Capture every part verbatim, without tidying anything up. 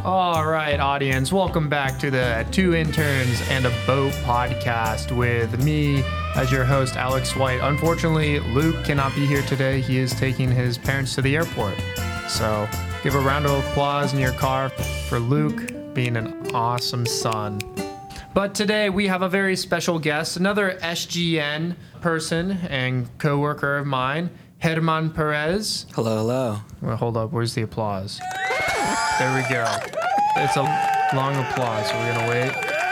All right, audience, welcome back to the Two Interns and a Boat podcast with me as your host, Alex White. Unfortunately, Luke cannot be here today. He is taking his parents to the airport. So give a round of applause in your car for Luke being an awesome son. But today we have a very special guest, another S G N person and co-worker of mine, Herman Perez. Hello, hello. Well, hold up, where's the applause? There we go. It's a long applause, so we're going to wait.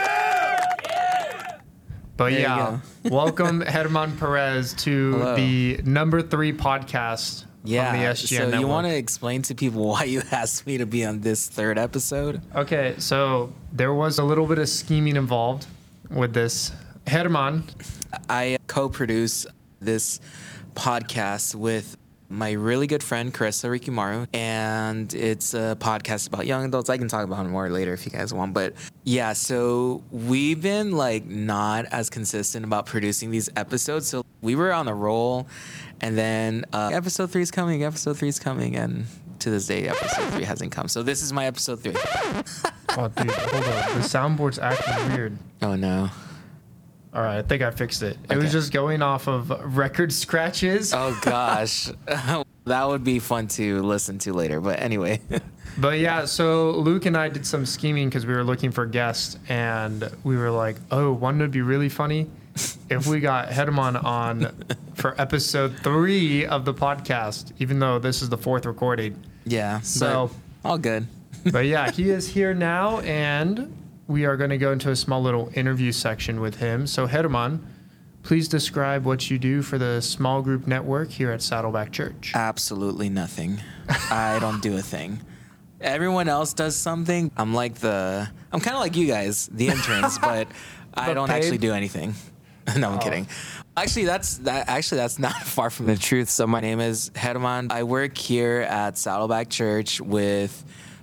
But There yeah, welcome Herman Perez to Hello. the number three podcast Yeah, on the S G N so network. you want to explain to people why you asked me to be on this third episode? Okay, so there was a little bit of scheming involved with this. Herman, I co-produce this podcast with my really good friend, Carissa Rikimaru, and it's a podcast about young adults. I can talk about it more later if you guys want, but yeah, so we've been like not as consistent about producing these episodes. So we were on a roll, and then uh, episode three is coming, episode three is coming, and to this day, episode three hasn't come. So this is my episode three. oh dude, hold on. The soundboard's acting weird. Oh no. All right, I think I fixed it. It Okay. was just going off of record scratches. Oh gosh, that would be fun to listen to later. But anyway, But yeah, so Luke and I did some scheming because we were looking for guests, and we were like, oh, one would be really funny if we got Herman on for episode three of the podcast, even though this is the fourth recording. yeah. So, but all good. but yeah, he is here now, and we are going to go into a small little interview section with him. So Herman, please describe what you do for the small group network here at Saddleback Church. Absolutely nothing. I don't do a thing. Everyone else does something. I'm like the. I'm kind of like you guys, the interns, but I But don't paid? actually do anything. No, I'm Oh. kidding. Actually, that's that. Actually, that's not far from the truth. So my name is Herman. I work here at Saddleback Church with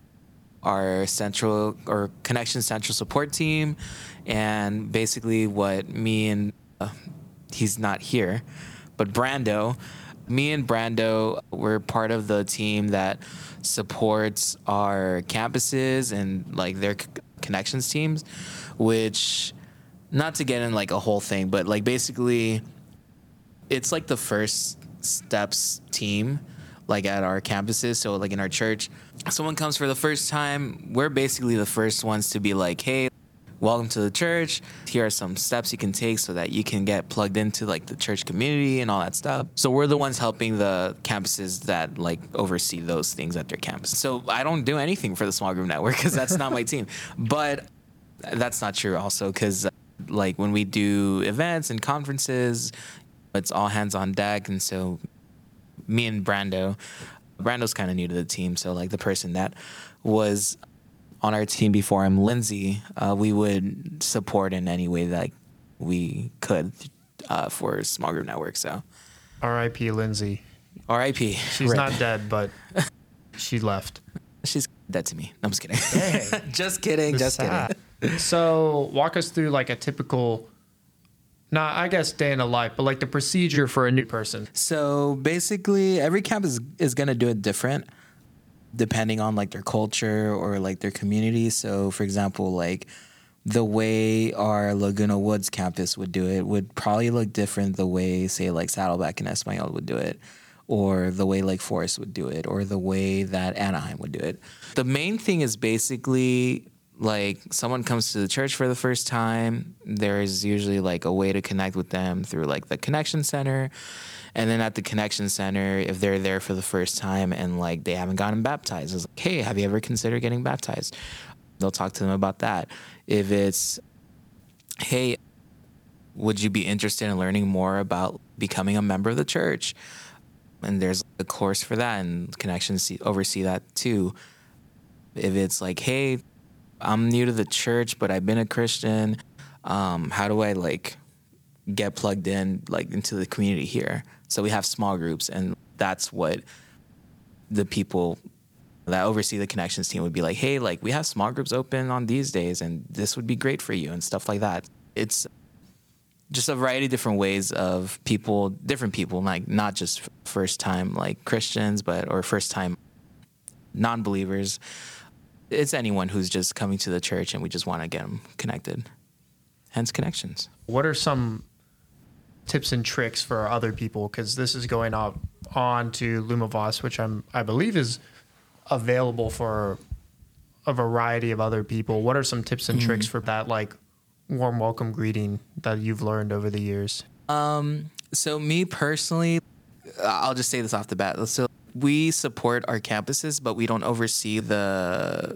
our central or connection central support team, and basically what me and uh, he's not here, but Brando, me and Brando, we're part of the team that supports our campuses and like their c- connections teams, which, not to get in like a whole thing, but like basically it's like the first steps team like at our campuses. So like in our church, someone comes for the first time, we're basically the first ones to be like, hey, welcome to the church. Here are some steps you can take so that you can get plugged into like the church community and all that stuff. So we're the ones helping the campuses that like oversee those things at their campus. So I don't do anything for the small group network because that's not my team. But that's not true also, because like when we do events and conferences, it's all hands on deck. And so me and Brando, Brando's kind of new to the team. So like the person that was on our team before him, Lindsay, uh, we would support in any way that we could uh, for Small Group Network. So R I P Lindsay. R I P She's Rip. not dead, but she left. She's dead to me. I'm just kidding. Dang. just kidding. Just Sad. kidding. So walk us through like a typical, not I guess day in a life, but like the procedure for a new person. So basically, every camp is, is going to do it different depending on like their culture or like their community. So for example, like the way our Laguna Woods campus would do it would probably look different the way, say, like Saddleback and Espanol would do it, or the way Lake Forest would do it, or the way that Anaheim would do it. The main thing is basically like someone comes to the church for the first time, there's usually like a way to connect with them through like the connection center. And then at the connection center, if they're there for the first time and like they haven't gotten baptized, it's like, hey, have you ever considered getting baptized? They'll talk to them about that. If it's, hey, would you be interested in learning more about becoming a member of the church? And there's a course for that, and connections oversee that too. If it's like, hey, I'm new to the church, but I've been a Christian. Um, how do I like get plugged in like into the community here? So we have small groups, and that's what the people that oversee the connections team would be like, hey, like we have small groups open on these days, and this would be great for you and stuff like that. It's just a variety of different ways of people, different people, like not just first time like Christians, but or first time non-believers. It's anyone who's just coming to the church and we just want to get them connected. Hence connections. What are some tips and tricks for other people? Because this is going up on to Lumavos, which I'm I believe is available for a variety of other people. What are some tips and mm-hmm. tricks for that, like, warm welcome greeting that you've learned over the years? Um, so me personally, I'll just say this off the bat. So we support our campuses, but we don't oversee the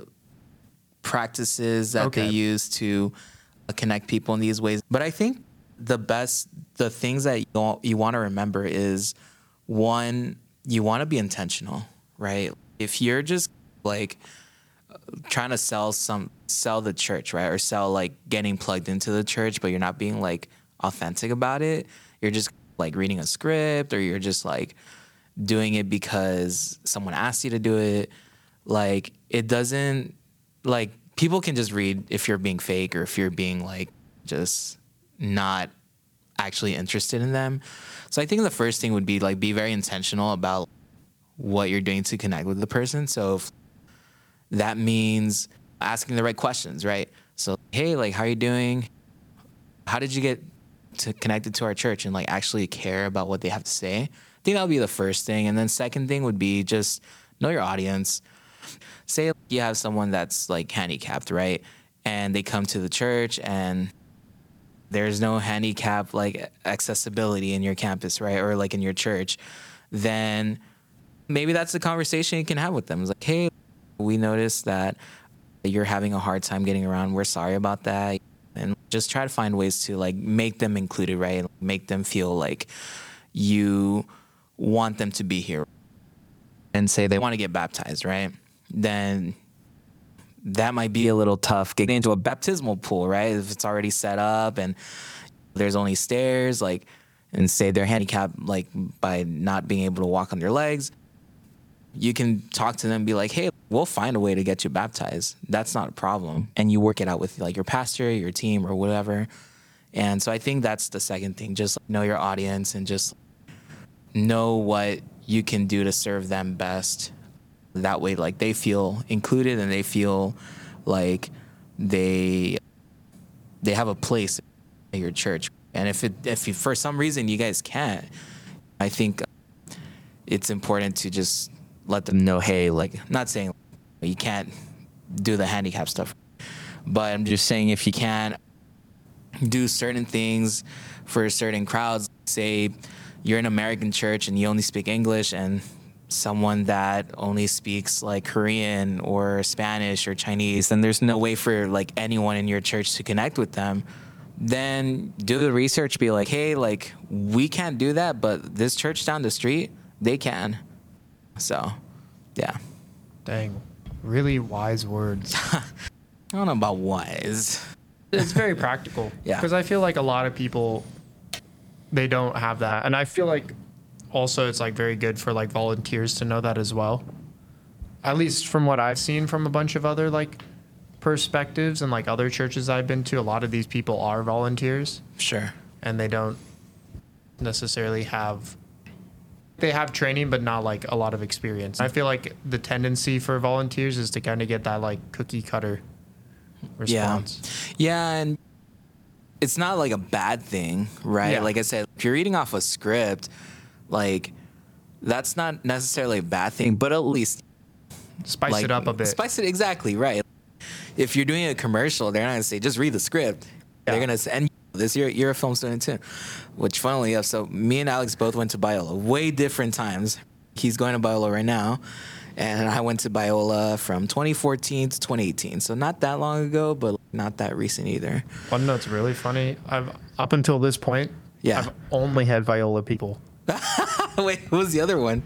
practices that okay. they use to connect people in these ways. But I think the best, the things that you, you want to remember is, one, you want to be intentional, right? If you're just like trying to sell some, sell the church, right? Or sell like getting plugged into the church, but you're not being like authentic about it. You're just like reading a script, or you're just like doing it because someone asked you to do it. Like, it doesn't, like, people can just read if you're being fake or if you're being like just not actually interested in them. So I think the first thing would be like, be very intentional about what you're doing to connect with the person. So if that means asking the right questions, right? So, hey, like, how are you doing? How did you get to connected to our church, and like actually care about what they have to say? I think that would be the first thing. And then second thing would be just know your audience. Say you have someone that's like handicapped, right? And they come to the church and there's no handicap like accessibility in your campus, right? Or like in your church. Then maybe that's the conversation you can have with them. It's like, hey, we noticed that you're having a hard time getting around. We're sorry about that. And just try to find ways to like make them included, right? Make them feel like you want them to be here. And say they want to get baptized, right? Then that might be a little tough getting into a baptismal pool, right? If it's already set up and there's only stairs, like, and say they're handicapped like by not being able to walk on their legs, you can talk to them and be like, hey, we'll find a way to get you baptized. That's not a problem. And you work it out with like your pastor, your team, or whatever. And so I think that's the second thing. Just know your audience and just know what you can do to serve them best. That way, like, they feel included and they feel like they they have a place at your church. And if it if you, for some reason you guys can't, I think it's important to just let them know, hey, like, I'm not saying you can't do the handicap stuff, but I'm just saying if you can do certain things for certain crowds, say you're an American church and you only speak English, and someone that only speaks like Korean or Spanish or Chinese, then there's no way for like anyone in your church to connect with them. Then do the research, be like, hey, like, we can't do that, but this church down the street, they can. So, yeah. Dang. Really wise words. I don't know about wise. It's very practical. Yeah. Because I feel like a lot of people, they don't have that. And I feel like also it's like very good for like volunteers to know that as well. At least from what I've seen from a bunch of other like perspectives and like other churches I've been to, a lot of these people are volunteers. Sure. And they don't necessarily have... They have training, but not like a lot of experience. I feel like the tendency for volunteers is to kind of get that like cookie cutter response. Yeah. Yeah. And it's not like a bad thing, right? Yeah. Like I said, if you're reading off a script, like, that's not necessarily a bad thing, but at least spice like, it up a bit. Spice it, exactly, right. If you're doing a commercial, they're not going to say, just read the script. Yeah. They're going to say, and this year, you're a film student too, which funnily enough, so me and Alex both went to Biola, way different times. He's going to Biola right now, and I went to Biola from twenty fourteen to twenty eighteen, so not that long ago, but not that recent either. One note's really funny. I've up until this point, yeah. I've only had Biola people. Wait, who was the other one?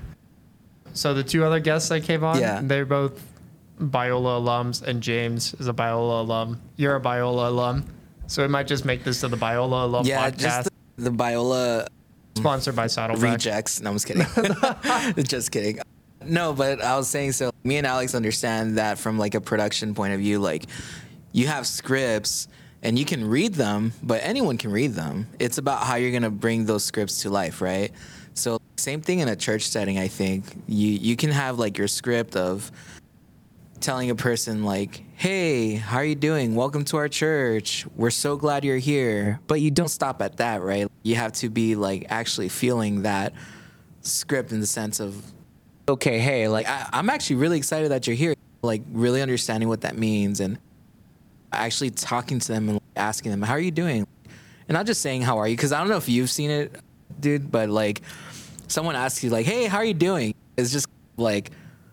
So the two other guests that came on, yeah. they're both Biola alums, and James is a Biola alum. You're a Biola alum. So we might just make this to the Biola alum yeah, podcast. Yeah, just the, the Biola... Sponsored by Saddleback. Rejects. No, I'm just kidding. Just kidding. No, but I was saying, so me and Alex understand that from like a production point of view, like, you have scripts and you can read them, but anyone can read them. It's about how you're going to bring those scripts to life, right? So same thing in a church setting, I think. You you can have like your script of telling a person like, hey, how are you doing? Welcome to our church. We're so glad you're here. But you don't stop at that, right? You have to be like actually feeling that script in the sense of, okay, hey, like I, I'm actually really excited that you're here. Like really understanding what that means and actually talking to them and like, asking them, how are you doing? And not just saying, how are you? Because I don't know if you've seen it, dude, but like someone asks you like, hey, how are you doing? It's just like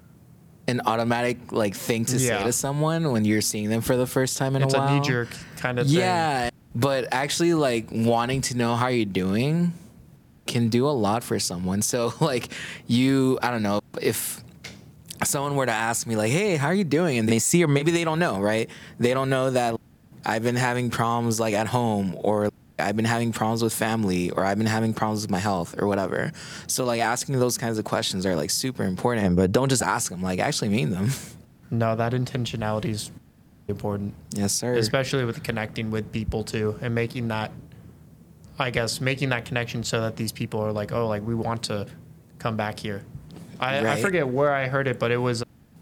an automatic like thing to Yeah. say to someone when you're seeing them for the first time in It's a while. a knee jerk kind of thing. Yeah, but actually like wanting to know how you're doing can do a lot for someone. So like you, I don't know, if someone were to ask me like, hey, how are you doing? And they see, or maybe they don't know, right? They don't know that I've been having problems like at home, or I've been having problems with family, or I've been having problems with my health or whatever. So like asking those kinds of questions are like super important, but don't just ask them, like actually mean them. No, that intentionality is important. Yes, sir. Especially with connecting with people too, and making that, I guess, making that connection so that these people are like, oh, like we want to come back here. I, Right. I forget where I heard it, but it was,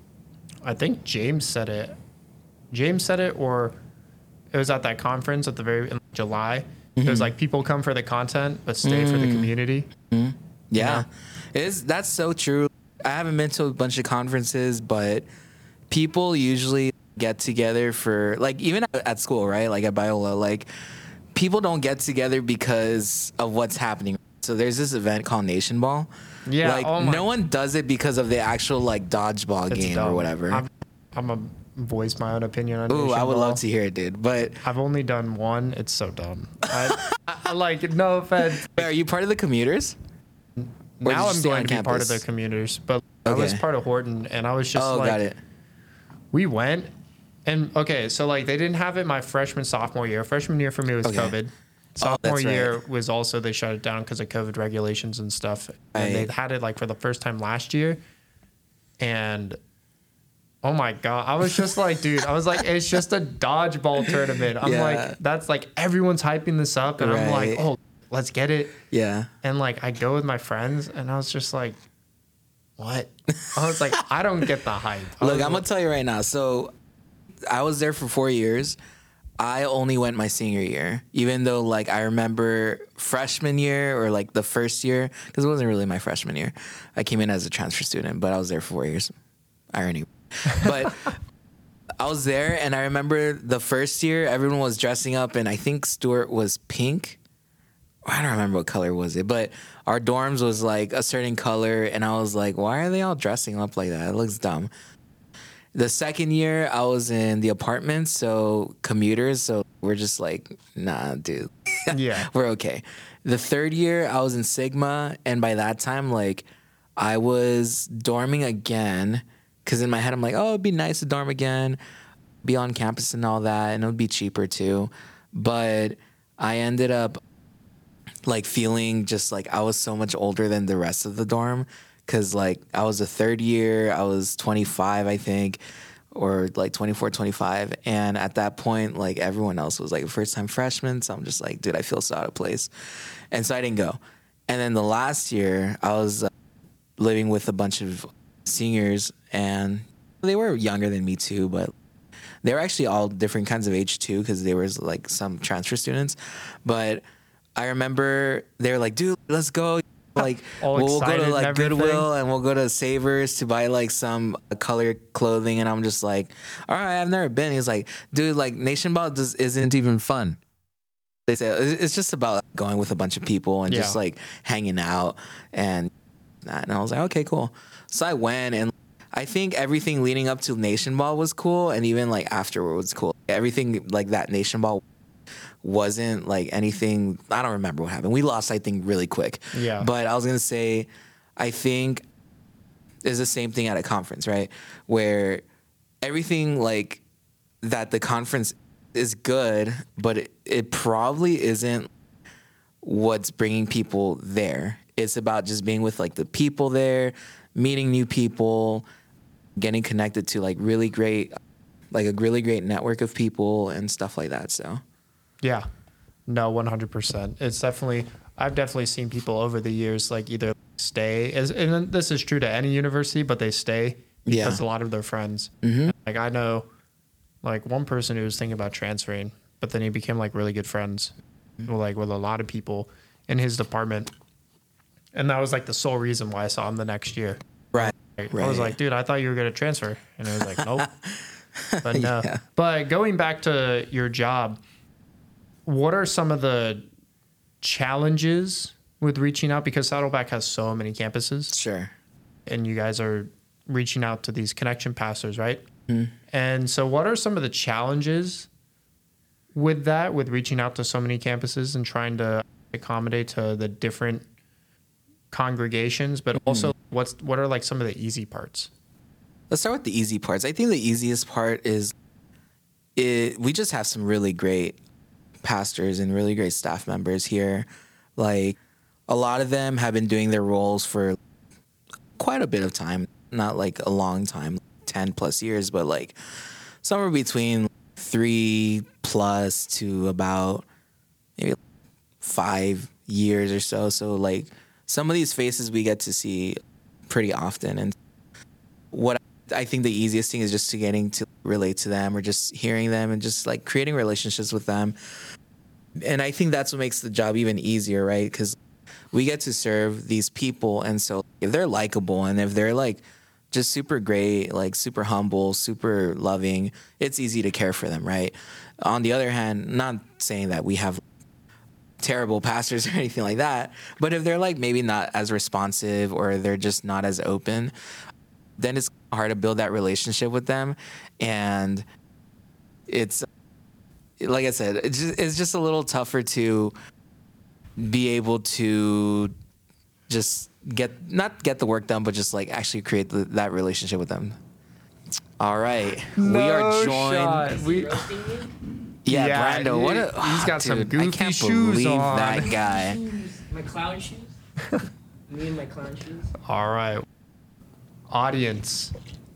I think James said it. James said it, or it was at that conference at the very, in July. Mm-hmm. It was like people come for the content, but stay for the community. Yeah, Yeah. it is. That's so true. I haven't been to a bunch of conferences, but people usually get together for like even at, at school, right? Like at Biola, like people don't get together because of what's happening. So there's this event called Nation Ball. Yeah, like oh my- no one does it because of the actual like dodgeball It's game dumb. or whatever. I'm, I'm a voice my own opinion on Ooh, Nation I would Ball. love to hear it, dude. But I've only done one. It's so dumb. I, I, like, no offense. are you part of the commuters? Or did Now you I'm stay going on to be part of campus? the commuters, but I was Okay. part of Horton, and I was just Oh, like, got it. we went, and okay, so like they didn't have it my freshman, sophomore year. Freshman year for me was Okay. COVID. Oh, Sophomore that's right. year was also, they shut it down because of COVID regulations and stuff. And Right. they had it like for the first time last year. And oh my God, I was just like, dude, I was like, it's just a dodgeball tournament. I'm Yeah. like, that's like, everyone's hyping this up. And I'm like, Right. oh, let's get it. Yeah. And like, I go with my friends, and I was just like, what? I was like, I don't get the hype. I Look, was I'm gonna tell you right now. So, I was there for four years. I only went my senior year, even though like I remember freshman year or like the first year, because it wasn't really my freshman year. I came in as a transfer student, but I was there for four years. Irony, but I was there, and I remember the first year everyone was dressing up, and I think Stuart was pink. I don't remember what color was it, but our dorms was like a certain color, and I was like, why are they all dressing up like that? It looks dumb. The second year, I was in the apartments, so commuters, so we're just like, nah, dude. Yeah. We're okay. The third year, I was in Sigma, and by that time, like, I was dorming again, because in my head, I'm like, oh, it'd be nice to dorm again, be on campus and all that, and it would be cheaper too. But I ended up like feeling just like I was so much older than the rest of the dorm, because like I was a third year, I was twenty-five, I think, or like twenty-four, twenty-five, and at that point like everyone else was like first time freshmen, so I'm just like, dude, I feel so out of place, and so I didn't go. And then the last year I was uh, living with a bunch of seniors, and they were younger than me too, but they were actually all different kinds of age too, because there was like some transfer students. But I remember they were like, dude, let's go. Like All we'll, we'll go excited to and like everything. Goodwill, and we'll go to Savers to buy like some colored clothing. And I'm just like, all right, I've never been. He's like, dude, like Nation Ball just isn't even fun. They say it's just about going with a bunch of people and just Yeah. like hanging out and and I was like, okay, cool. So I went, and I think everything leading up to Nation Ball was cool, and even like afterward was cool. Everything like that Nation Ball wasn't like anything. I don't remember what happened. We lost, I think, really quick. Yeah. But I was gonna say, I think it's the same thing at a conference, right? Where everything like that the conference is good, but it, it probably isn't what's bringing people there. It's about just being with like the people there, meeting new people, getting connected to like really great, like a really great network of people and stuff like that. So Yeah. No, one hundred percent. It's definitely, I've definitely seen people over the years like either stay, as, and this is true to any university, but they stay because Yeah. a lot of their friends. Mhm. Like I know like one person who was thinking about transferring, but then he became like really good friends like with a lot of people in his department. And that was like the sole reason why I saw him the next year. Right. Like, right. I was like, dude, I thought you were going to transfer. And I was like, nope. But no. Yeah. But going back to your job, what are some of the challenges with reaching out? Because Saddleback has so many campuses. Sure. And you guys are reaching out to these connection pastors, right? Mm-hmm. And so what are some of the challenges with that, with reaching out to so many campuses and trying to accommodate to the different congregations, but also mm-hmm. what's what are like some of the easy parts? Let's start with the easy parts. I think the easiest part is it, we just have some really great pastors and really great staff members here. Like a lot of them have been doing their roles for quite a bit of time, not like a long time, ten plus years, but like somewhere between three plus to about maybe five years or so. So like some of these faces we get to see pretty often. And what I think the easiest thing is just to getting to relate to them or just hearing them and just like creating relationships with them. And I think that's what makes the job even easier, right? Because we get to serve these people. And so if they're likable and if they're like just super great, like super humble, super loving, it's easy to care for them, right? On the other hand, not saying that we have terrible pastors or anything like that, but if they're like maybe not as responsive or they're just not as open, then it's hard to build that relationship with them. And it's, like I said, it's just, it's just a little tougher to be able to just get, not get the work done, but just like actually create the, that relationship with them. All right. No we are joined. Shot. We, yeah, yeah, Brando, he, what a, he's got oh, some dude, goofy I can't shoes believe on. that guy. My clown shoes. Me and my clown shoes. All right. Audience,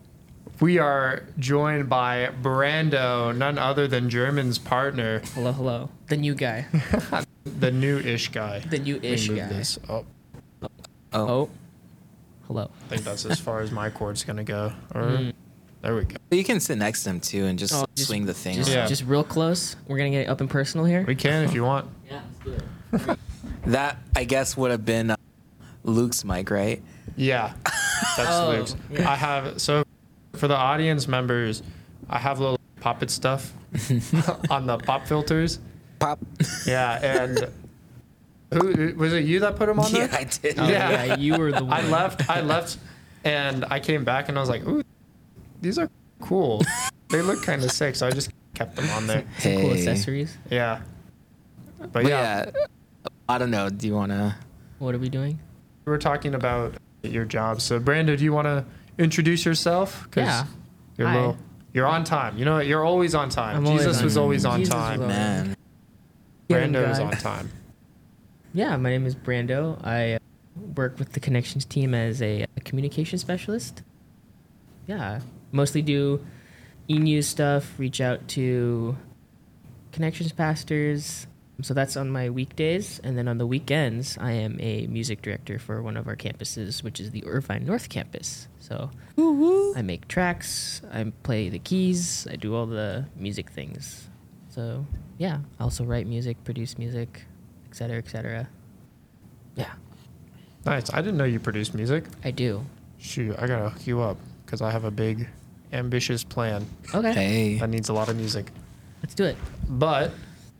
we are joined by Brando, none other than German's partner, Hello, hello. The new guy. the new-ish guy. The new-ish Let me move guy. This up. Oh. Oh. Hello. I think that's as far as my cord's gonna go. Or, Mm. There we go. You can sit next to him too and just Oh, just- swing the thing. Just, Yeah. just real close. We're gonna get up and personal here. We can if you want. Yeah, let's do it. That, I guess, would have been uh, Luke's mic, right? Yeah, that's Oh, Luke's. yeah. I have so for the audience members, I have little pop-it stuff on the pop filters. Pop. Yeah, and who was it? You that put them on Yeah, there? I did. Oh, Yeah. yeah. you were the one. I left. I left, and I came back and I was like, "Ooh, these are cool. They look kind of sick." So I just kept them on there. Some cool Hey. accessories. Yeah, but, But yeah, yeah, I don't know. Do you want to? What are we doing? we were talking about your job. So Brando, do you want to introduce yourself? 'Cause Yeah. You're Hi. low. You're on time. You know, what? You're always on time. I'm always Jesus on was time. always on Jesus was time. always- Man. Young Brando is guy. on time. Yeah, my name is Brando. I uh, work with the connections team as a, a communication specialist. Yeah, mostly do e-news stuff, reach out to connections pastors. So that's on my weekdays. And then on the weekends, I am a music director for one of our campuses, which is the Irvine North Campus. So I make tracks, I play the keys, I do all the music things. So yeah, I also write music, produce music, et cetera, et cetera. Yeah, Nice. I didn't know you produced music. I do. Shoot, I gotta hook you up because I have a big, ambitious plan Okay, Hey. that needs a lot of music. let's do it. But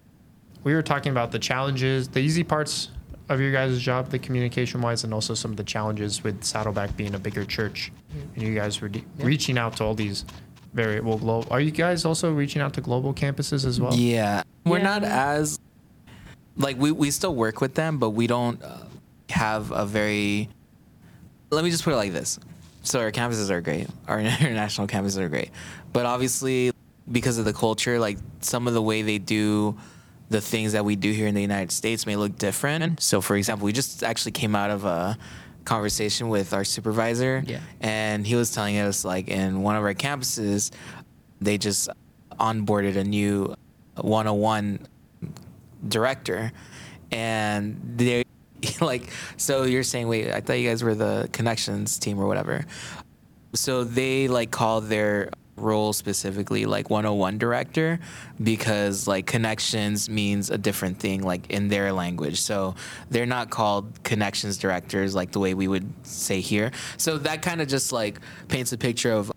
we were talking about the challenges, the easy parts of your guys' job, the communication wise, and also some of the challenges with Saddleback being a bigger church. And you guys were de- Yeah. reaching out to all these very well global. Are you guys also reaching out to global campuses as well? Yeah. We're Yeah. not as like we we still work with them, but we don't uh, have a very. Let me just put it like this. So our campuses are great. Our international campuses are great, but obviously because of the culture, like some of the way they do the things that we do here in the United States may look different. So, for example, we just actually came out of a conversation with our supervisor, Yeah. and he was telling us like in one of our campuses, they just onboarded a new one oh one director, and they like so you're saying, wait, I thought you guys were the connections team or whatever. So they like call their role specifically like one oh one director, because like connections means a different thing like in their language. So they're not called connections directors like the way we would say here. So that kind of just like paints a picture of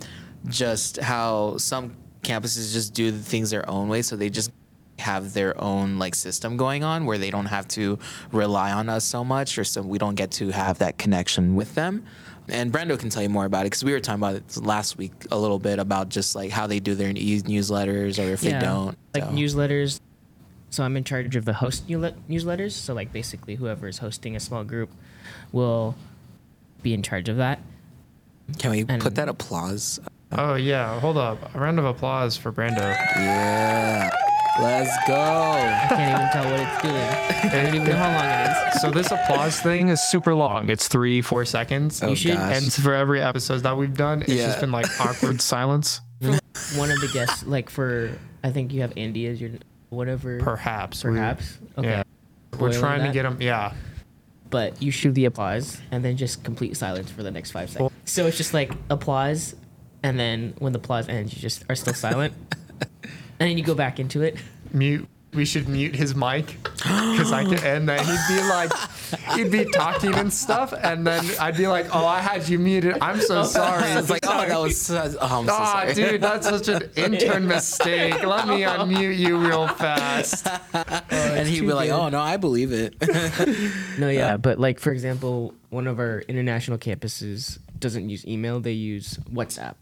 just how some campuses just do things their own way. So they just have their own like system going on where they don't have to rely on us so much, or so we don't get to have that connection with them. And Brando can tell you more about it, because we were talking about it last week a little bit about just like how they do their e- newsletters, or if Yeah, they don't. like so. newsletters. So I'm in charge of the host newle- newsletters. So like basically whoever is hosting a small group will be in charge of that. Can we and- put that applause? Oh yeah, hold up. A round of applause for Brando. Yeah. Let's go. I can't even tell what it's doing. I don't even know how long it is. So this applause thing is super long. It's three, four seconds. Oh, You should- gosh. And for every episode that we've done, it's Yeah. just been like awkward silence. One of the guests, like for, I think you have Andy as your, whatever. Perhaps. we- Perhaps. Okay. Yeah. We're Spoiling trying to that. get them. Yeah. But you shoot the applause and then just complete silence for the next five seconds. Well- So it's just like applause, and then when the applause ends, you just are still silent, and then you go back into it. Mute. We should mute his mic, because I could, and then he'd be like, he'd be talking and stuff, and then I'd be like, "Oh, I had you muted. I'm so sorry." It's like, oh, that was. So, oh, I'm so Ah, sorry. dude, that's such an intern mistake. Let me unmute you real fast. And he'd too be like, good. oh no, I believe it. No, yeah, but like for example, one of our international campuses doesn't use email; they use WhatsApp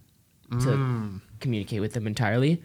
to communicate with them entirely.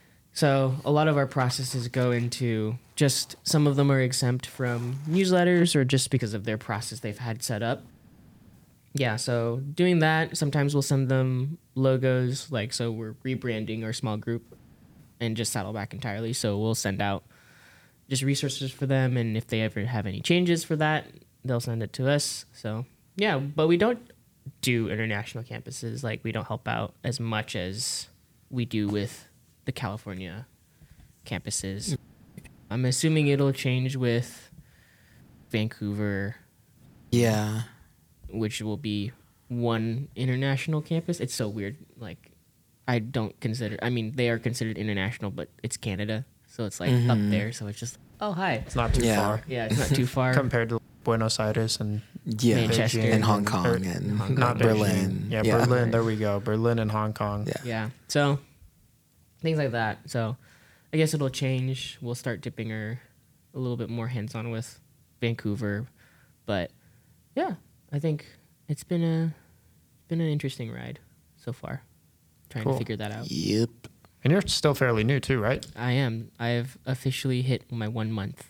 So a lot of our processes go into just some of them are exempt from newsletters, or just because of their process they've had set up. Yeah, so doing that, sometimes we'll send them logos, like so we're rebranding our small group and just Saddleback entirely. So we'll send out just resources for them, and if they ever have any changes for that, they'll send it to us. So yeah, but we don't do international campuses. Like we don't help out as much as we do with the California campuses. I'm assuming it'll change with Vancouver, Yeah. which will be one international campus. It's so weird. Like I don't consider, I mean, they are considered international, but it's Canada. So it's like up there. So it's just, oh, hi. It's not too Yeah. far Yeah, it's not too far. compared to Buenos Aires and Yeah. Manchester. And Hong or- Kong and not Berlin. Beijing. Yeah, Berlin. There we go. Berlin and Hong Kong. Yeah. Yeah. So things like that. So I guess it'll change. We'll start dipping her a little bit more hands on with Vancouver. But yeah, I think it's been a been an interesting ride so far. Trying Cool. to figure that out. Yep. And you're still fairly new too, right? I am. I've officially hit my one month.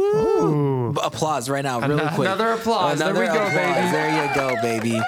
Ooh. B- Applause right now, really Ano- quick. another applause. There we go, applause. baby. There you go, baby.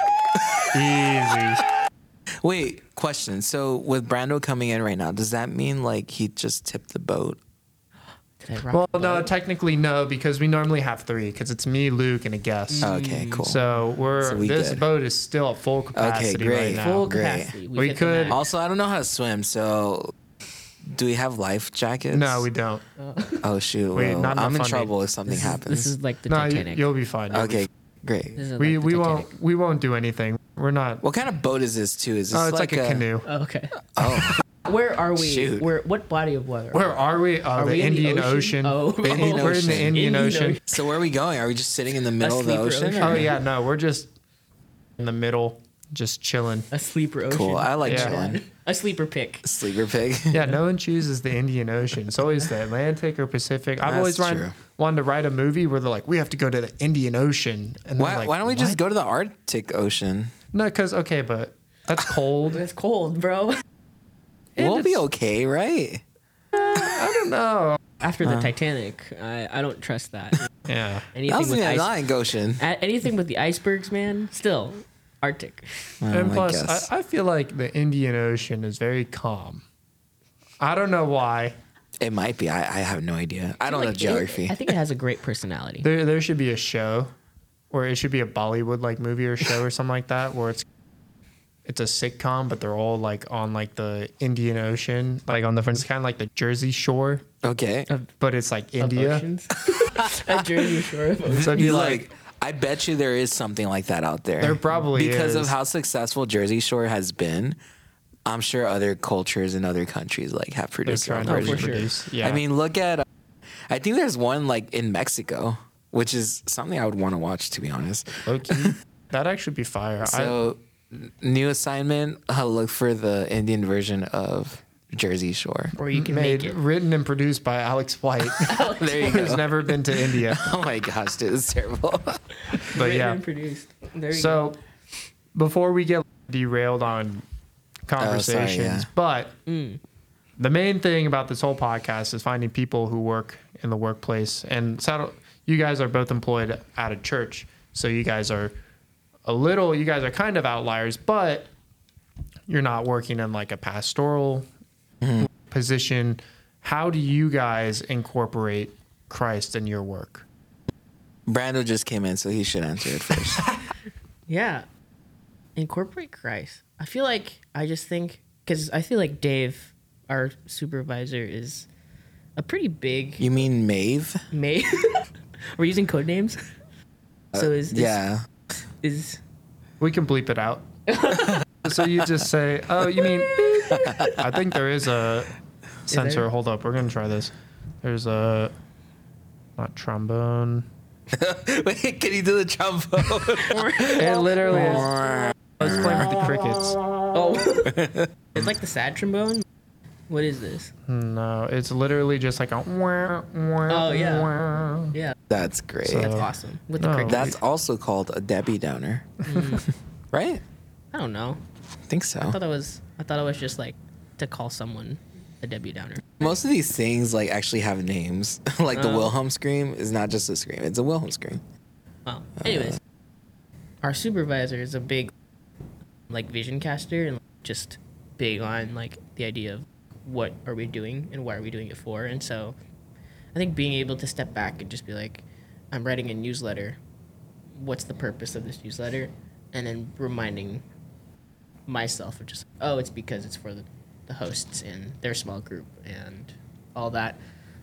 Easy. Wait, question. So with Brando coming in right now, does that mean like he just tipped the boat? Did I rock Well, the no, boat? technically no, because we normally have three, because it's me, Luke, and a guest. Okay, cool. So we're So we this good. boat boat is still at full capacity great. right now. Full great. capacity. We hit the could- max. Also, I don't know how to swim, so do we have life jackets? No, we don't. Oh shoot! Wait, well, not enough I'm in funding. trouble if something This is, happens. this is like the No, you, Titanic. you'll be fine. You'll be okay, great. This is We like the we Titanic. won't we won't do anything. We're not. What kind of boat is this too? Is this Oh, it's like, a, canoe. Oh, okay. Oh, Where are we? Shoot. Where? What body of water? Where are we? Oh, Are the we in the Indian ocean? Ocean. Oh, The okay. Indian- we're in the Indian Indian Indian Ocean. Ocean. so where are we going? Are we just sitting in the middle of the sleeper ocean? ocean. or- Oh yeah, no, we're just in the middle, just chilling. A sleeper ocean. Cool. I like Yeah. chilling. A sleeper pick. Sleeper pig. Yeah, no one chooses the Indian Ocean. It's always the Atlantic or Pacific. I've That's always run, true. wanted to write a movie where they're like, we have to go to the Indian Ocean. And they're Why, like, why don't we just "What?" go to the Arctic Ocean? No, because okay, but that's cold. It's cold, bro. We'll be it's- okay, right? I don't know. After the Titanic, I, I don't trust that. Yeah. I Anything was with thinking ice, Atlantic Ocean. a- anything with the icebergs, man. Still, Arctic. Oh, And I plus, guess. I, I feel like the Indian Ocean is very calm. I don't know why. It might be. I, I have no idea. I don't Like, know it- geography. I think it has a great personality. There, there should be a show, or it should be a Bollywood like movie or show or something like that, where it's it's a sitcom, but they're all like on like the Indian Ocean, like on the front. It's kind of like the Jersey Shore, Okay. but it's like Of India. oceans. A Jersey Shore of oceans. So it'd be You're like, like, I bet you there is something like that out there. There probably because is. of how successful Jersey Shore has been. I'm sure other cultures in other countries like have They're produced their own trying to for version. sure. reproduce. Yeah. I mean, look at. Uh, I think there's one like in Mexico, which is something I would want to watch, to be honest. low-key, that'd actually be fire. I, So, n- new assignment: uh, look for the Indian version of Jersey Shore. Or you can made, make it. written and produced by Alex White, There you who's go. never been to India. Oh my gosh, dude, it's terrible. But Written yeah. and produced. There you So before we get derailed on conversations, yeah. but go. Mm. the main thing about this whole podcast is finding people who work in the workplace. And Saddle, you guys are both employed at a church, so you guys are a little, you guys are kind of outliers, but you're not working in like a pastoral position. How do you guys incorporate Christ in your work? Brando just came in, so he should answer it first. Yeah. Incorporate Christ. I feel like, I just think, because I feel like Dave, our supervisor, is a pretty big You mean Maeve? May. We're using code names. So is, is, Yeah. is We can bleep it out. So you just say, oh, you mean, beep. I think there is a sensor. there? Hold up. We're going to try this. There's a, not trombone. Wait, can you do the trombone? It literally is. I was playing with the crickets. oh, it's like the sad trombone. What is this? No, it's literally just like a. Oh, Oh, yeah. Yeah, That's great. So- that's awesome. With the No. cricket. That's also called a Debbie Downer. Right? I don't know. I think so. I thought it was. I thought it was just like to call someone a Debbie Downer. Most of these things like actually have names. Like the Oh. Wilhelm scream is not just a scream; it's a Wilhelm scream. Well, anyways, our supervisor is a big, like, vision caster and just big on like the idea of what are we doing and why are we doing it for. And so, I think being able to step back and just be like, I'm writing a newsletter. What's the purpose of this newsletter? And then reminding myself of just, oh, it's because it's for the, the hosts and their small group and all that.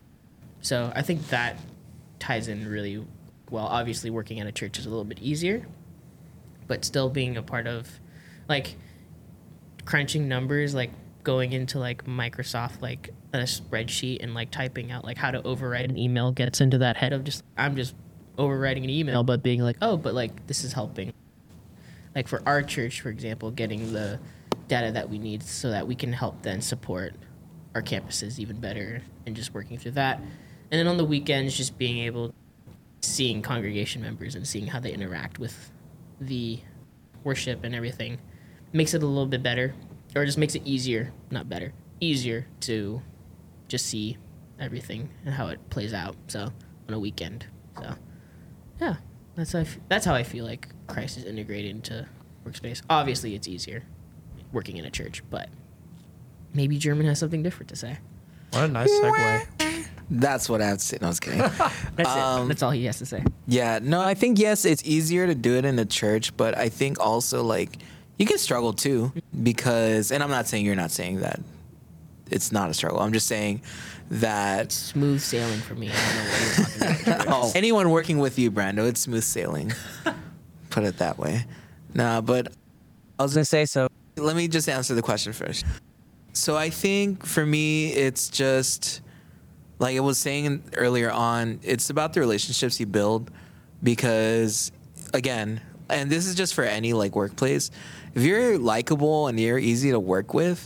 So I think that ties in really well. Obviously, working at a church is a little bit easier, but still being a part of, like, crunching numbers, like going into like Microsoft, like a spreadsheet and like typing out like how to overwrite an email gets into that head of just, I'm just overwriting an email, but being like, oh, but like this is helping. Like for our church, for example, getting the data that we need so that we can help then support our campuses even better and just working through that. And then on the weekends, just being able, seeing congregation members and seeing how they interact with the worship and everything makes it a little bit better, or just makes it easier, not better, easier to just see everything and how it plays out. So on a weekend. So yeah, that's how I f- that's how I feel like Christ is integrated into workspace. Obviously, it's easier working in a church, but maybe German has something different to say. What a nice segue. That's what I have to say. No, I was kidding. That's Um, it. That's all he has to say. Yeah, no, I think yes, it's easier to do it in the church, but I think also like you can struggle too because, and I'm not saying you're not saying that it's not a struggle. I'm just saying that Smooth sailing for me. I don't know what you're talking about. oh, anyone working with you, Brando, it's smooth sailing. Put it that way. Nah, but I was gonna say so. Let me just answer the question first. So I think for me, it's just like I was saying earlier on. It's about the relationships you build, because again, and this is just for any like workplace. If you're likable and you're easy to work with,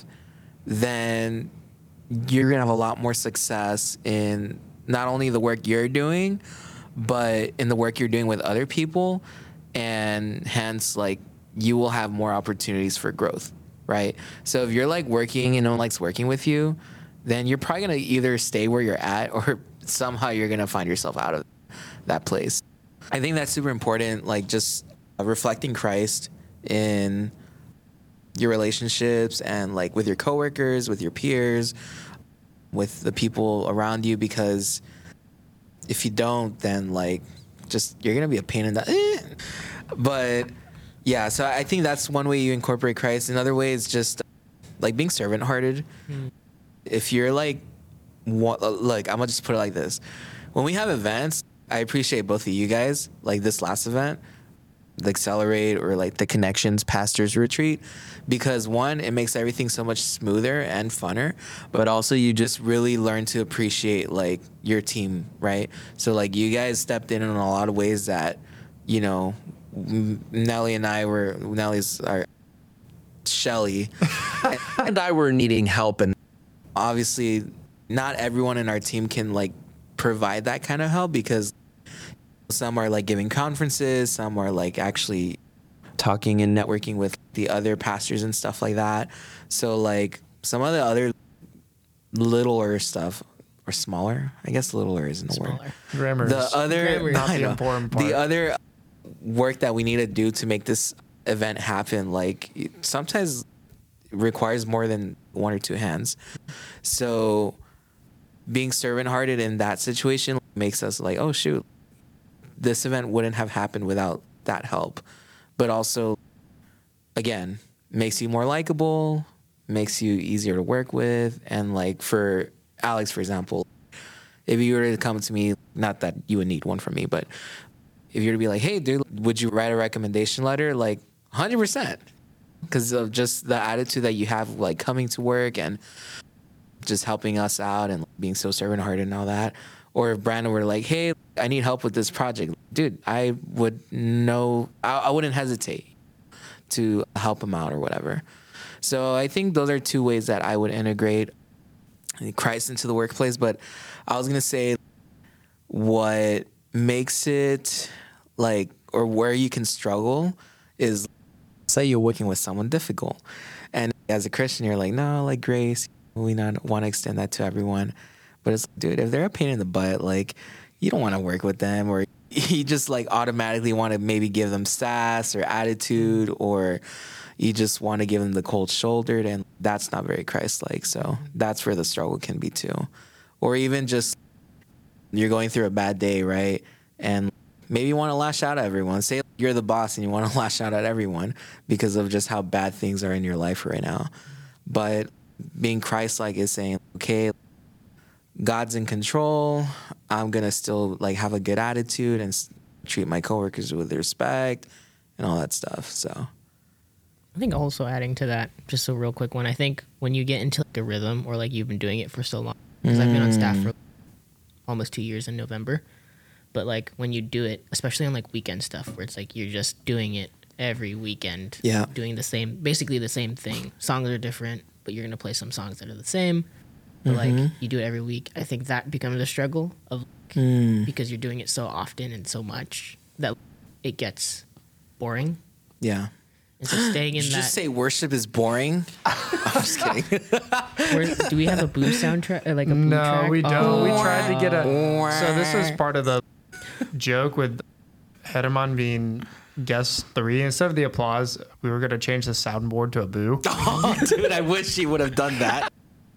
then you're gonna have a lot more success in not only the work you're doing, but in the work you're doing with other people, and hence like you will have more opportunities for growth, right? So if you're like working and no one likes working with you, then you're probably gonna either stay where you're at or somehow you're gonna find yourself out of that place. I think that's super important, like just reflecting Christ in your relationships and like with your coworkers, with your peers, with the people around you, because if you don't, then like just you're gonna be a pain in the eh. But yeah, so I think that's one way you incorporate Christ. Another way is just like being servant hearted. Mm. If you're like what, like I'm gonna just put it like this. When we have events, I appreciate both of you guys, like this last event. the Accelerate or like the Connections Pastors Retreat, because one, it makes everything so much smoother and funner, but also you just really learn to appreciate like your team, right? So like you guys stepped in in a lot of ways that, you know, Nelly and I were, Nelly's our Shelly, And I were needing help, and obviously not everyone in our team can like provide that kind of help, because some are like giving conferences, some are like actually talking and networking with the other pastors and stuff like that. So like some of the other littler stuff, or smaller, I guess littler isn't the word. Smaller. Grammar. The is other, Grammar is not I the know. important part. The other work that we need to do to make this event happen, like it sometimes requires more than one or two hands. So being servant-hearted in that situation makes us like, oh shoot, this event wouldn't have happened without that help. But also, again, makes you more likable, makes you easier to work with. And like for Alex, for example, if you were to come to me, not that you would need one from me, but if you were to be like, hey, dude, would you write a recommendation letter? Like one hundred percent. Because of just the attitude that you have, like coming to work and just helping us out and being so servant-hearted and all that. Or if Brandon were like, hey, I need help with this project. Dude, I would know, I, I wouldn't hesitate to help him out or whatever. So I think those are two ways that I would integrate Christ into the workplace. But I was going to say what makes it like, or where you can struggle is, say you're working with someone difficult. And as a Christian, you're like, no, like grace, we not want to extend that to everyone. But it's, dude, if they're a pain in the butt, like, you don't want to work with them, or you just like automatically want to maybe give them sass or attitude, or you just want to give them the cold shouldered, and that's not very Christ-like. So that's where the struggle can be too. Or even just you're going through a bad day, right? And maybe you want to lash out at everyone. Say you're the boss and you want to lash out at everyone because of just how bad things are in your life right now. But being Christ-like is saying, okay, God's in control. I'm going to still like have a good attitude and s- treat my coworkers with respect and all that stuff. So I think also adding to that, just a real quick one, I think when you get into like a rhythm, or like you've been doing it for so long, because I've been on staff for almost two years in November, but like when you do it, especially on like weekend stuff where it's like you're just doing it every weekend, Yeah. doing the same, basically the same thing. Songs are different, but you're going to play some songs that are the same. But like you do it every week, I think that becomes a struggle of like, because you're doing it so often and so much that it gets boring. yeah. And so staying in Did you that. just say worship is boring? I'm just kidding. Where, do we have a boo soundtrack? Or like a boo No, track? we don't. Oh. We tried to get a. So this was part of the joke with Hedemon being guest three. Instead of the applause, we were going to change the soundboard to a boo. Oh, dude, I wish he would have done that.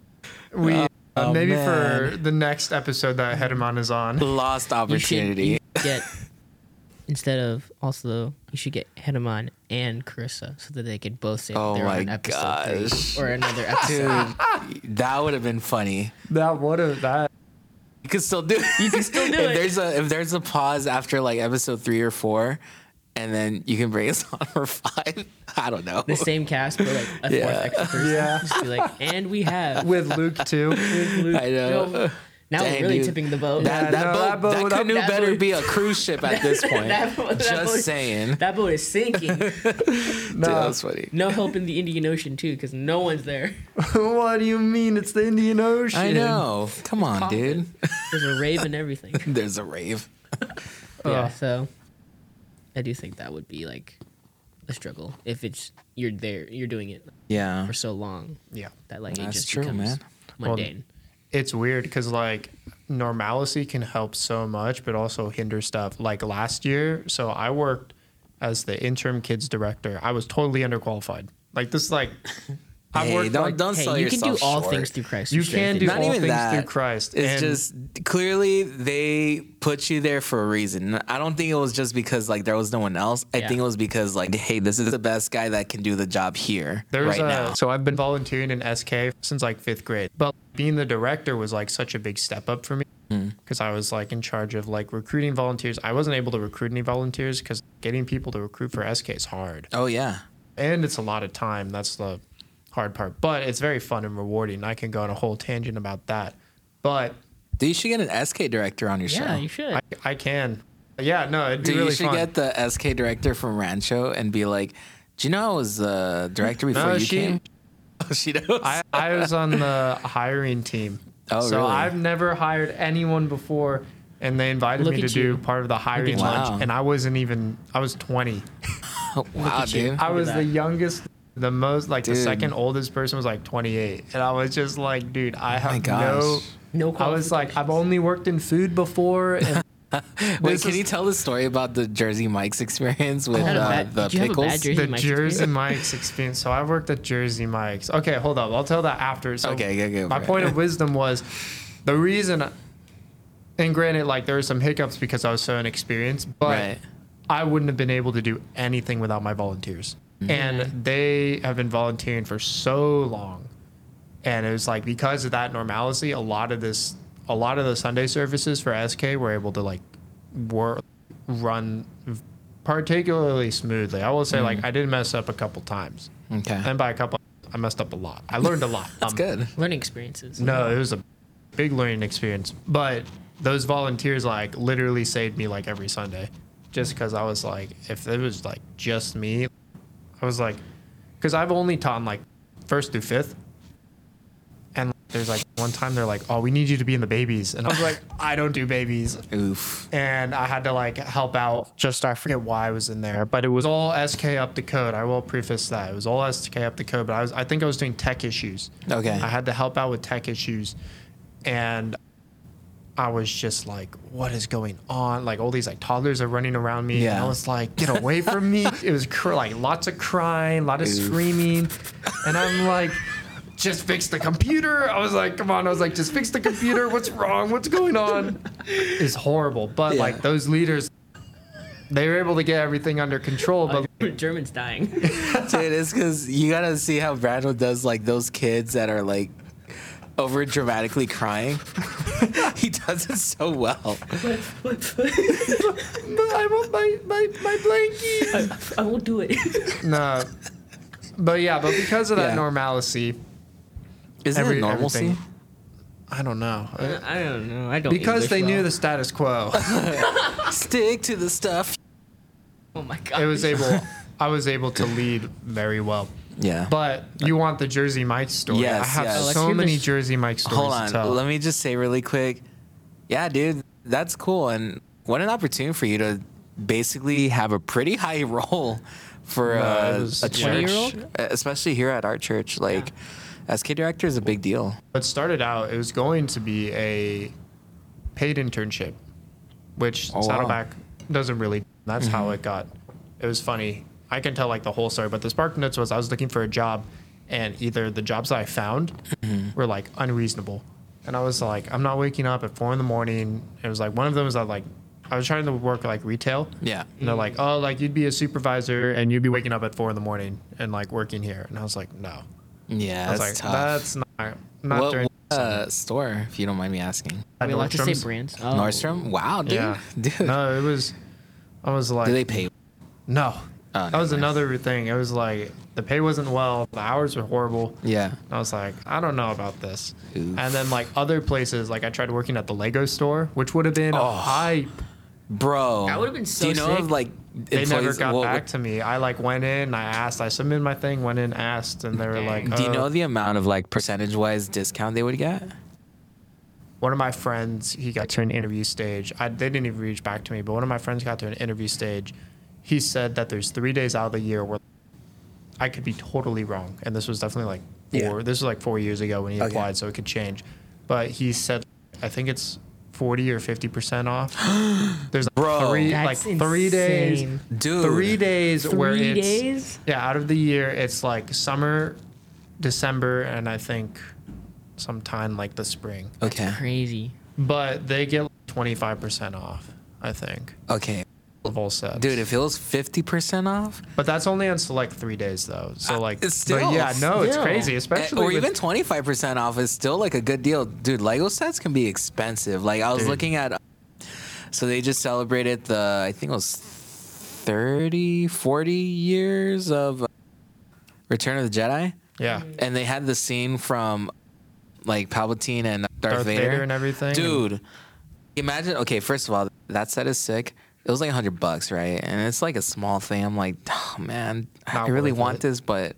We uh, Oh, maybe man. for the next episode that Hedemon is on. Lost You should, opportunity. you should get instead of also you should get Hedemon and Carissa so that they could both say that Oh they're my on episode gosh. three or another episode. Dude, that would have been funny. That would have that. You could still do it. You can still do if it. There's a if there's a pause after like episode three or four, and then you can bring us on for five. I don't know. The same cast, but like a Yeah. fourth extra person. Yeah. Just be like, and we have With Luke too. Luke. I know. No, now Dang, we're really dude. tipping the boat. That, Yeah, that, no, boat, that boat- that that- canoe that better boat- be a cruise ship at this point. That boat- that Just boat- saying. that boat is sinking. Dude, that was funny. No help in the Indian Ocean too, because no one's there. What do you mean? It's the Indian Ocean. I know. Come on, dude. There's a rave and everything. There's a rave. Yeah, Ugh. so I do think that would be like a struggle if it's you're there, you're doing it Yeah. for so long Yeah. that like it That's just true, becomes man. mundane. It's weird because like normalcy can help so much, but also hinder stuff. Like last year, so I worked as the interim kids director. I was totally underqualified. Like this, is like I Hey, worked don't like, don't hey, sell you can yourself do all short. things through Christ. you who can strengthens do you. Not all even things that. through Christ. It's And just clearly they put you there for a reason. I don't think it was just because like there was no one else. I Yeah. think it was because like, hey, this is the best guy that can do the job here there's right a, now. So I've been volunteering in S K since like fifth grade, but being the director was like such a big step up for me because I was like in charge of like recruiting volunteers. I wasn't able to recruit any volunteers because getting people to recruit for S K is hard. Oh yeah. And it's a lot of time. That's the hard part. But it's very fun and rewarding. I can go on a whole tangent about that. But Dude, you should get an S K director on your show. Yeah, you should. I, I can. Yeah, no, it'd be Dude, really you should fun. get the S K director from Rancho and be like, do you know I was the director before No, you she- came? Oh, she knows. I, I was on the hiring team. Oh, so really? I've never hired anyone before, and they invited Look me to at do you. part of the hiring at you. lunch, Wow. and I wasn't even. I was twenty. wow, at you. dude. I at was that. the youngest, the most like the Dude. second oldest person was like twenty-eight, and I was just like, dude, I Oh my have gosh. no. No I was like, I've qualifications. only worked in food before, and Wait, this can is- you tell the story about the Jersey Mike's experience with I had a uh, bad- the did you have a pickles? bad Jersey the Mike's Jersey experience? Mike's experience. So I worked at Jersey Mike's. Okay, hold up. I'll tell that after. So Okay, okay, go my for it. point of wisdom was the reason, and granted, like there were some hiccups because I was so inexperienced, but Right. I wouldn't have been able to do anything without my volunteers. Mm-hmm. And they have been volunteering for so long. And it was like because of that normalcy, a lot of this, a lot of the Sunday services for S K were able to like work, run particularly smoothly. I will say, like, I did mess up a couple times. Okay. And by a couple, I messed up a lot. I learned a lot. That's Um, good. Learning experiences. No, it was a big learning experience. But those volunteers, like, literally saved me, like, every Sunday. Just because I was like, if it was, like, just me, I was like, because I've only taught, like, first through fifth. And there's, like, one time they're like, oh, we need you to be in the babies. And I was like, I don't do babies. Oof. And I had to like help out. Just I forget why I was in there, but it was all S K up the code. I will preface that it was all S K up the code. But I was, I think I was doing tech issues. Okay. I had to help out with tech issues, and I was just like, what is going on? Like all these like toddlers are running around me, and Yeah. I was like, get away from me! It was cr- like lots of crying, a lot of Oof. screaming, and I'm like. Just fix the computer. I was like, come on. I was like, just fix the computer. What's wrong? What's going on? It's horrible. But Yeah. like those leaders, they were able to get everything under control. But Uh, German's dying. Dude, it's because you gotta see how Brando does like those kids that are like over dramatically crying. He does it so well. I want my, my, my blankie. I, I won't do it. No. But yeah, but because of that Yeah. normalcy, Isn't Every- it normalcy? everything- I don't know. I don't know. I don't. Because English they knew well. the status quo. Stick to the stuff. Oh my god. It was able I was able to lead very well. Yeah. But you want the Jersey Mike story. Yes, I have yes. Oh, let's so hear many this. Jersey Mike stories Hold to on. tell. Let me just say really quick. Yeah, dude, that's cool. And what an opportunity for you to basically have a pretty high role for No, uh, it was- a yeah. church, twenty-year-old? especially here at our church. Like, S K director is a big deal. It started out, it was going to be a paid internship, which Oh, wow. Saddleback doesn't really. That's how it got. It was funny. I can tell like the whole story, but the spark notes was I was looking for a job, and either the jobs that I found were like unreasonable, and I was like, I'm not waking up at four in the morning. It was like one of them was that like I was trying to work like retail. Yeah. And they're like, oh, like you'd be a supervisor and you'd be waking up at four in the morning and like working here, and I was like, no. Yeah, I was that's like, tough. that's not not what during. what, uh, store, if you don't mind me asking? Are we allowed to say Nordstrom's. brands? Oh. Nordstrom? Wow, dude. Yeah. Dude. No, it was. I was like, Do they pay? no. Oh, That was never mind. another thing. It was like the pay wasn't well, the hours were horrible. Yeah. I was like, I don't know about this. Oof. And then like other places, like I tried working at the Lego store, which would have been Oh. a hype. Bro. That would've been so Do you know sick. of like They never employees- got what- back to me. I like went in, I asked, I submitted my thing, went in, asked, and they were Dang. like, Do you "Oh." know the amount of like percentage wise discount they would get? One of my friends, he got to an interview stage. I, they didn't even reach back to me, but one of my friends got to an interview stage. He said that there's three days out of the year where I could be totally wrong. And this was definitely like four, Yeah. this was like four years ago when he Okay. applied, so it could change. But he said, I think it's forty or fifty percent off. There's like Bro. three, That's like three days, insane. Dude. three days where Three it's, days? yeah, out of the year, it's like summer, December, and I think sometime like the spring. Okay. Crazy. But they get twenty-five percent off, I think, Okay. of all sets. Dude, if it was fifty percent off, But that's only on select three days, though. So, Uh, like, it's but still- yeah, no, it's still. crazy, eh, especially or with, even twenty-five percent off is still like a good deal. Dude, Lego sets can be expensive. Like I was Dude. looking at, so they just celebrated the, I think it was thirty, forty years of Return of the Jedi. Yeah. And they had the scene from like Palpatine and Darth, Darth Vader. Vader and everything. Dude, imagine, okay, first of all, that set is sick. It was like a hundred bucks, right? And it's like a small thing. I'm like, oh man, Not I really worth want it. this, but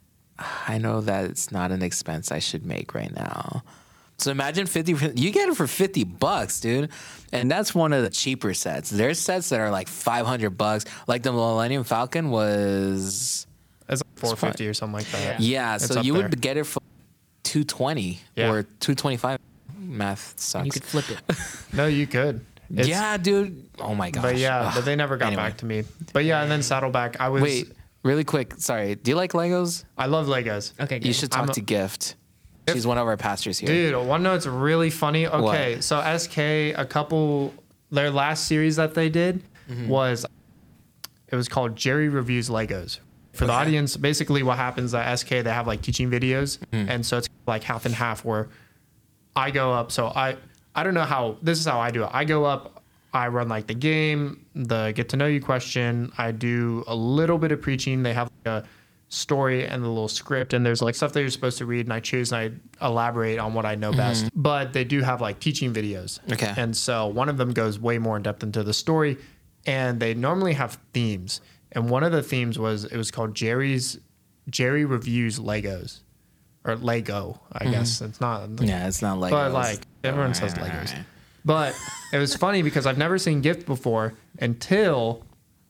I know that it's not an expense I should make right now. So imagine fifty, you get it for fifty bucks, dude. And that's one of the cheaper sets. There's sets that are like five hundred bucks. Like the Millennium Falcon was, It's like four fifty or something like that. yeah, It's so up you there. would get it for two twenty Yeah. or two twenty-five. Math sucks. You could flip it. No, you could. It's- yeah, dude. Oh my gosh. But yeah, Ugh. but they never got Anyway. back to me. But yeah, and then Saddleback, I was. Wait, really quick. Sorry. Do you like Legos? I love Legos. Okay, You good. should talk I'm a- to Gift. She's one of our pastors here. Dude, one note's really funny. Okay, What? so S K, a couple, their last series that they did Mm-hmm. was, it was called Jerry Reviews Legos. For the Okay. audience, basically what happens at S K, they have like teaching videos, Mm. and so it's like half and half where I go up. So I, I don't know how, this is how I do it. I go up, I run like the game, the get to know you question. I do a little bit of preaching. They have like a story and the little script, and there's like stuff that you're supposed to read, and I choose and I elaborate on what I know best. But they do have like teaching videos. Okay. And so one of them goes way more in depth into the story, and they normally have themes. And one of the themes was it was called Jerry's Jerry Reviews Legos. Or Lego, I guess. It's not Yeah, it's not Legos. but like everyone says Alright, Legos. alright. But it was funny because I've never seen Gift before until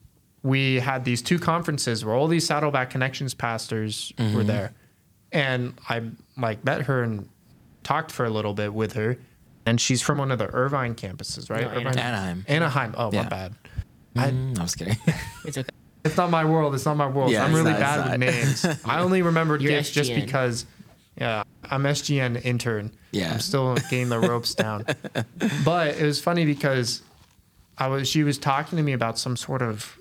we had these two conferences where all these Saddleback Connections pastors Mm-hmm. were there, and I like met her and talked for a little bit with her, and she's from one of the Irvine campuses, right? No, Irvine? Anaheim. Anaheim. Oh, Yeah. my bad. Mm, I'm just kidding. It's okay. It's not my world. It's not my world. Yeah, I'm it's really not, it's bad with not. names. I only remembered You're Gift just S G N. because, yeah, I'm S G N intern. Yeah. I'm still getting the ropes down. But it was funny because I was she was talking to me about some sort of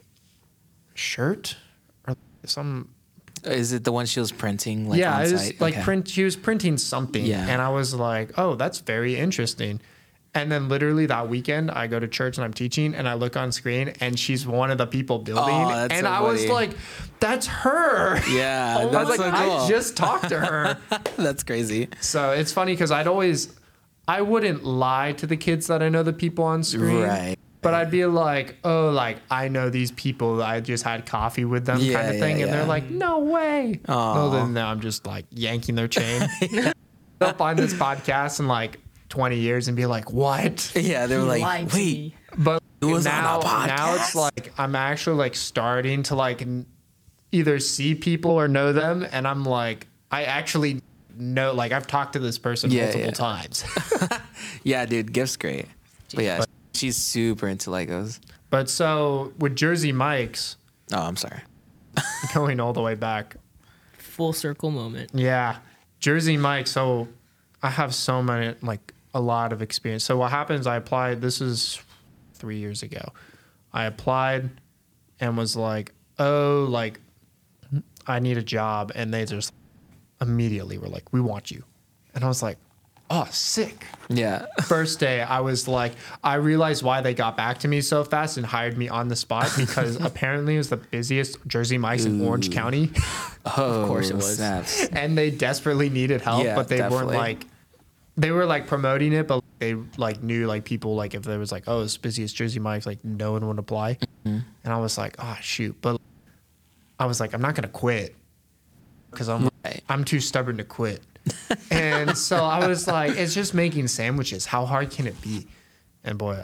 shirt or some Is it the one she was printing? Like, yeah, on it was site? like Okay. print. She was printing something, Yeah. and I was like, "Oh, that's very interesting." And then literally that weekend, I go to church and I'm teaching, and I look on screen, and she's one of the people building, Oh, that's and so I was funny. like, "That's her." Yeah, I was that's like, so I cool. just talked to her. That's crazy. So it's funny because I'd always, I wouldn't lie to the kids that I know the people on screen. Right. But I'd be like, oh, like, I know these people. I just had coffee with them Yeah, kind of yeah, thing. And yeah. they're like, no way. Aw. No, then now I'm just like yanking their chain. They'll find this podcast in like twenty years and be like, what? Yeah, they were You like, lied to wait. me. But was on now, a podcast? now it's like I'm actually like starting to like n- either see people or know them, and I'm like I actually know like I've talked to this person Yeah, multiple yeah. times. Yeah, dude, Gift's great. But yeah, she's super into Legos. But so with Jersey Mike's Oh, I'm sorry. going all the way back, Full circle moment. yeah, Jersey Mike. So I have so many like a lot of experience. So what happens? I applied. This is three years ago. I applied and was like, oh, like I need a job, and they just immediately were like, we want you, and I was like, oh, sick. Yeah. First day, I was like, I realized why they got back to me so fast and hired me on the spot because apparently it was the busiest Jersey Mike's in Orange County, Oh, of course it was. Snaps. and they desperately needed help, Yeah, but they definitely. weren't like, they were like promoting it, but they like knew like people like if there was like, oh, it's busiest Jersey Mike's, like no one would apply, Mm-hmm. and I was like, oh shoot, but I was like, I'm not gonna quit because I'm Right. I'm too stubborn to quit. And so I was like, it's just making sandwiches. How hard can it be? And boy,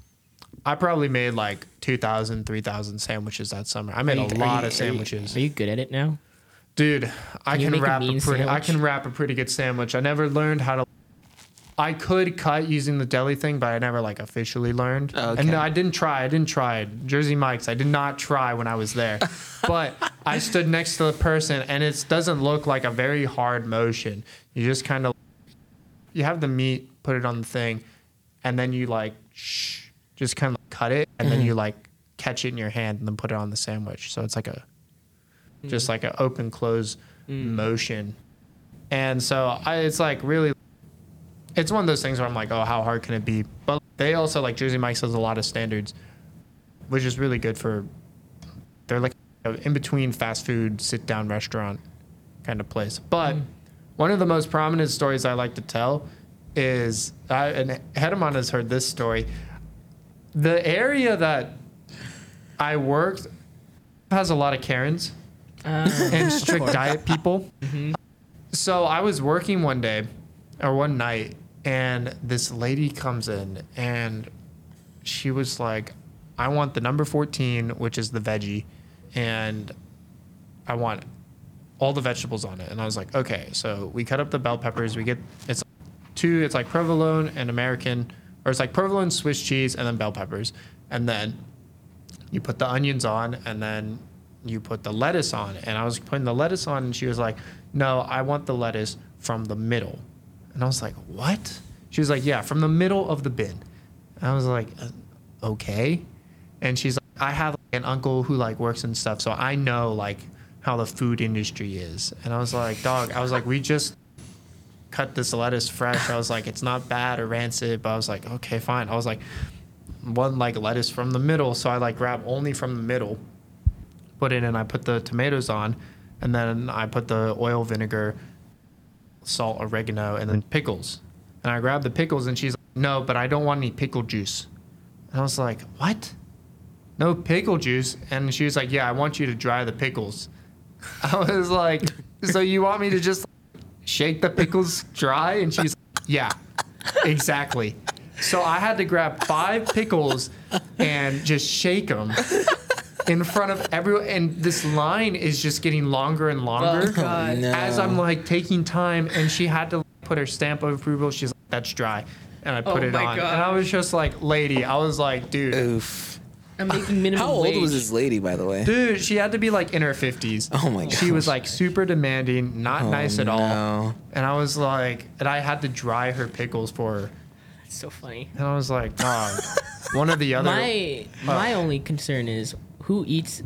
I probably made like two thousand, three thousand sandwiches that summer. I made Are a you- lot are of you- sandwiches. Are you good at it now? Dude, I Can you can make a wrap a, mean pretty I sandwich? can wrap a pretty good sandwich. I never learned how to I could cut using the deli thing, but I never like officially learned. Okay. And no, I didn't try. I didn't try. Jersey Mike's. I did not try when I was there. But I stood next to the person, and it doesn't look like a very hard motion. You just kind of you have the meat, put it on the thing, and then you like shh, just kind of cut it, and then you like catch it in your hand and then put it on the sandwich. So it's like a just like an open close motion. And so I, it's like really, it's one of those things where I'm like, oh, how hard can it be? But they also like Jersey Mike's has a lot of standards, which is really good for a in between fast food sit down restaurant kind of place. But mm. one of the most prominent stories I like to tell is, I, and Hedemon has heard this story. The area that I worked has a lot of Karens uh, and strict diet people. Mm-hmm. So I was working one day or one night, and this lady comes in, and she was like, I want the number fourteen, which is the veggie, and I want all the vegetables on it. And I was like, okay. So we cut up the bell peppers. We get, it's two, it's like provolone and American, or it's like provolone, Swiss cheese, and then bell peppers. And then you put the onions on, and then you put the lettuce on. And I was putting the lettuce on, and she was like, no, I want the lettuce from the middle. And I was like, what? She was like, yeah, from the middle of the bin. And I was like, uh, okay. And she's like, I have an uncle who like works and stuff, so I know like how the food industry is. And I was like, dog, I was like, we just cut this lettuce fresh. I was like, it's not bad or rancid, but I was like, okay, fine. I was like, one like lettuce from the middle. So I like grab only from the middle, put it in, I put the tomatoes on, and then I put the oil, vinegar, salt, oregano, and then pickles. And I grabbed the pickles, and she's like, no, but I don't want any pickle juice. And I was like, what? No pickle juice? And she was like, yeah, I want you to dry the pickles. I was like, so you want me to just shake the pickles dry? And she's like, yeah, exactly. So I had to grab five pickles and just shake them in front of everyone. And this line is just getting longer and longer. Oh, God. No. As I'm like taking time, and she had to put her stamp of approval. She's like, that's dry. And I put Oh it my on. God. And I was just like, lady, I was like, dude. Oof. I'm making minimum How old wage. was this lady, by the way? Dude, she had to be like in her fifties. Oh my god. She was like super demanding, not Oh, nice at all. no. And I was like, and I had to dry her pickles for her. That's so funny. And I was like, dog, one of the other. My my only concern is who eats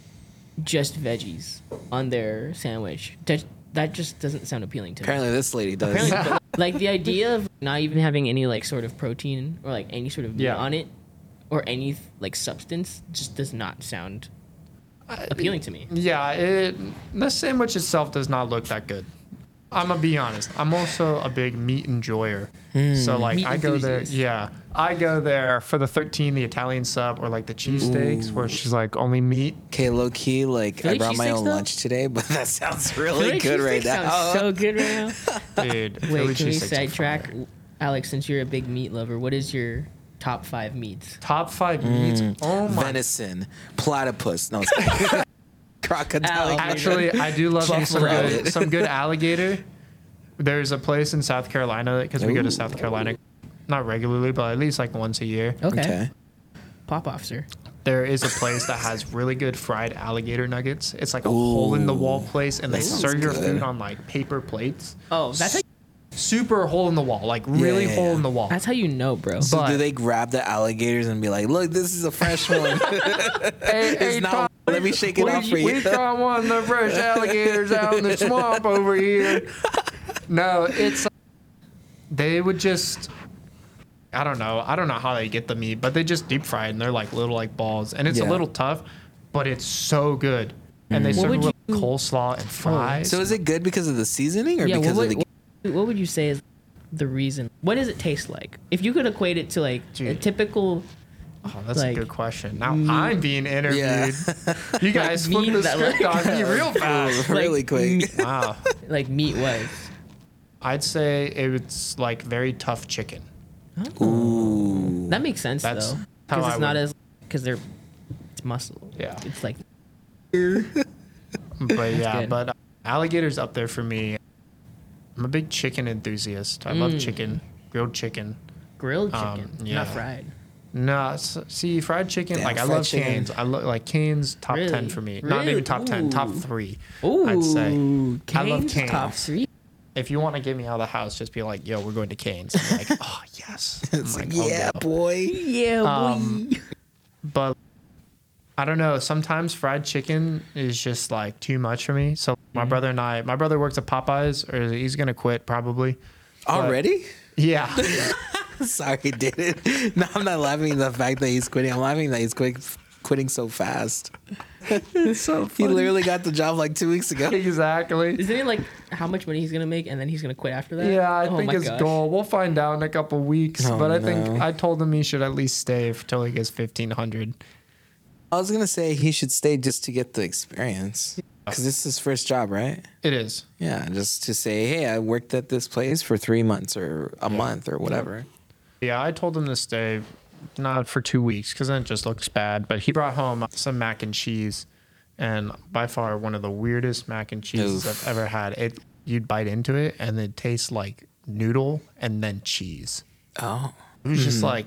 just veggies on their sandwich. That that just doesn't sound appealing to me. Apparently, this lady does. Apparently, but, like the idea of not even having any like sort of protein or like any sort of meat Yeah. on it or any like substance just does not sound appealing to me. Yeah, it, the sandwich itself does not look that good. I'm gonna be honest. I'm also a big meat enjoyer. So like Meat I go there. enthusiast. Yeah, I go there for the thirteen, the Italian sub, or like the cheesesteaks, where she's like only meat. Okay, low key, like Philly I brought my cheesesteaks, own though? lunch today, but that sounds really Philly good right cheesesteak now. sounds so good right now. Dude, Philly Wait, can we cheesesteaks are sidetrack? fire. Alex, since you're a big meat lover, what is your top five meats? Top five meats. Oh my. Venison, platypus, no, it's crocodile. Alligator. Actually, I do love me some Buffalo. good, some good alligator. There's a place in South Carolina, because we go Ooh. to South Carolina, not regularly, but at least like once a year. Okay. Okay. Pop off, sir. There is a place that has really good fried alligator nuggets. It's like a hole in the wall place, and they that sounds serve your good. food on like paper plates. Oh, that's how, Super hole in the wall, like really Yeah, yeah, hole yeah. in the wall. that's how you know, bro. So But- do they grab the alligators and be like, "Look, this is a fresh one. Hey, it's not. Tom, Let me shake it we, off for we you." caught one of the fresh alligators out in the swamp over here. No, it's they would just. I don't know. I don't know how they get the meat, but they just deep fry it, and they're like little like balls, and it's a Yeah. little tough, but it's so good. And they What serve it would with you- coleslaw and fries. So is it good because of the seasoning or yeah, because what of would, the? what would you say is the reason? What does it taste like? If you could equate it to like a Dude. typical, Oh, that's like, a good question. Now I'm being interviewed. Yeah. You guys Like flipped the meat that, script like- on me real fast. really quick. Wow. like meat was. I'd say it's like very tough chicken. Ooh. That makes sense That's though, how because I it's not would- as because they're it's muscle. Yeah. It's like But yeah, good. but uh, alligator's up there for me. I'm a big chicken enthusiast. I love chicken, grilled chicken. grilled Um, chicken, yeah. not fried. No, s- see, fried chicken. Damn, like I fried love chicken. Canes. I love like Canes top ten Really? for me. Not Really? even top ten, top Ooh. three. Ooh, I'd say. I love Cane's Cane's. top three. If you want to get me out of the house, just be like, "Yo, we're going to Canes." I'm like, "Oh yes." I'm It's like, "I'll yeah, go." boy. Yeah, Um, boy. But I don't know. Sometimes fried chicken is just like too much for me. So my brother and I, my brother works at Popeyes, or he's gonna quit probably. Already? Yeah. Sorry, did it? No, I'm not laughing at the fact that he's quitting. I'm laughing that he's quit, quitting so fast? It's so He funny. literally got the job like two weeks ago. Exactly. Isn't it like how much money he's gonna make and then he's gonna quit after that? Yeah, I Oh think my his gosh. goal. We'll find out in a couple weeks. Oh, but I no. think I told him he should at least stay until he gets fifteen hundred. I was gonna say he should stay just to get the experience, because this is his first job, right? It is. Yeah, just to say, hey, I worked at this place for three months or a month or whatever. Yeah, I told him to stay, not for two weeks, because then it just looks bad. But he brought home some mac and cheese, and by far one of the weirdest mac and cheeses Oof. I've ever had. It you'd bite into it, and it tastes like noodle and then cheese. Oh, It was just like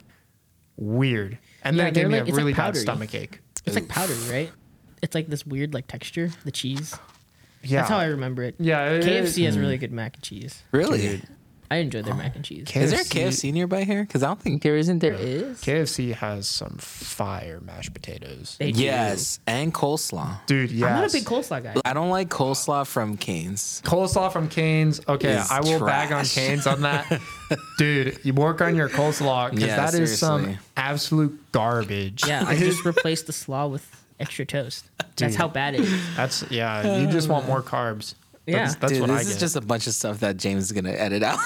weird, and Yeah, then it gave they're me like- a it's like really bad powdery. stomach ache. It's like powdery, right? It's like this weird like texture, the cheese. Yeah, That's how I remember it. yeah. It, K F C it- has really good mac and cheese. really? Dude. I enjoy their mac and cheese. K- Is there a K F C nearby here? Because I don't think there isn't there. There is. K F C has some fire mashed potatoes. They do. Yes, and coleslaw. Dude, yes. I'm not a big coleslaw guy. I don't like coleslaw from Cane's. Coleslaw from Cane's. Okay, Is I will bag on trash. Cane's on that. Dude, you work on your coleslaw because Yeah, that is some seriously. absolute garbage. Yeah, I just replaced the slaw with extra toast. That's Dude. how bad it is. That's yeah. You just want more carbs. Yeah. That's, that's Dude, what this I is get. just a bunch of stuff that James is gonna edit out.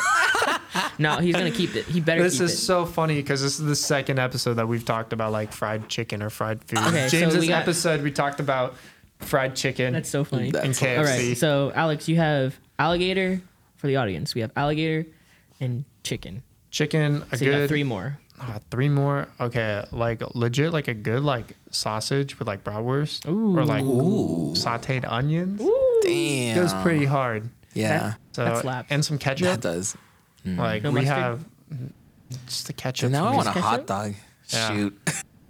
No, he's gonna keep it. He better This keep is it. so funny because this is the second episode that we've talked about like fried chicken or fried food. Okay, so James's we got- episode we talked about fried chicken That's so funny. That- and That's K F All C. right, so Alex, you have alligator for the audience. We have alligator and chicken. Chicken, a So you got good three more. Uh, three more. Okay, like legit, like a good like sausage with like bratwurst or like sautéed onions. Damn. It was pretty hard. Yeah, So That slaps. and some ketchup. that does. Like No we mustard? have just the ketchup. So now for I me. want a hot ketchup? dog. Yeah. Shoot.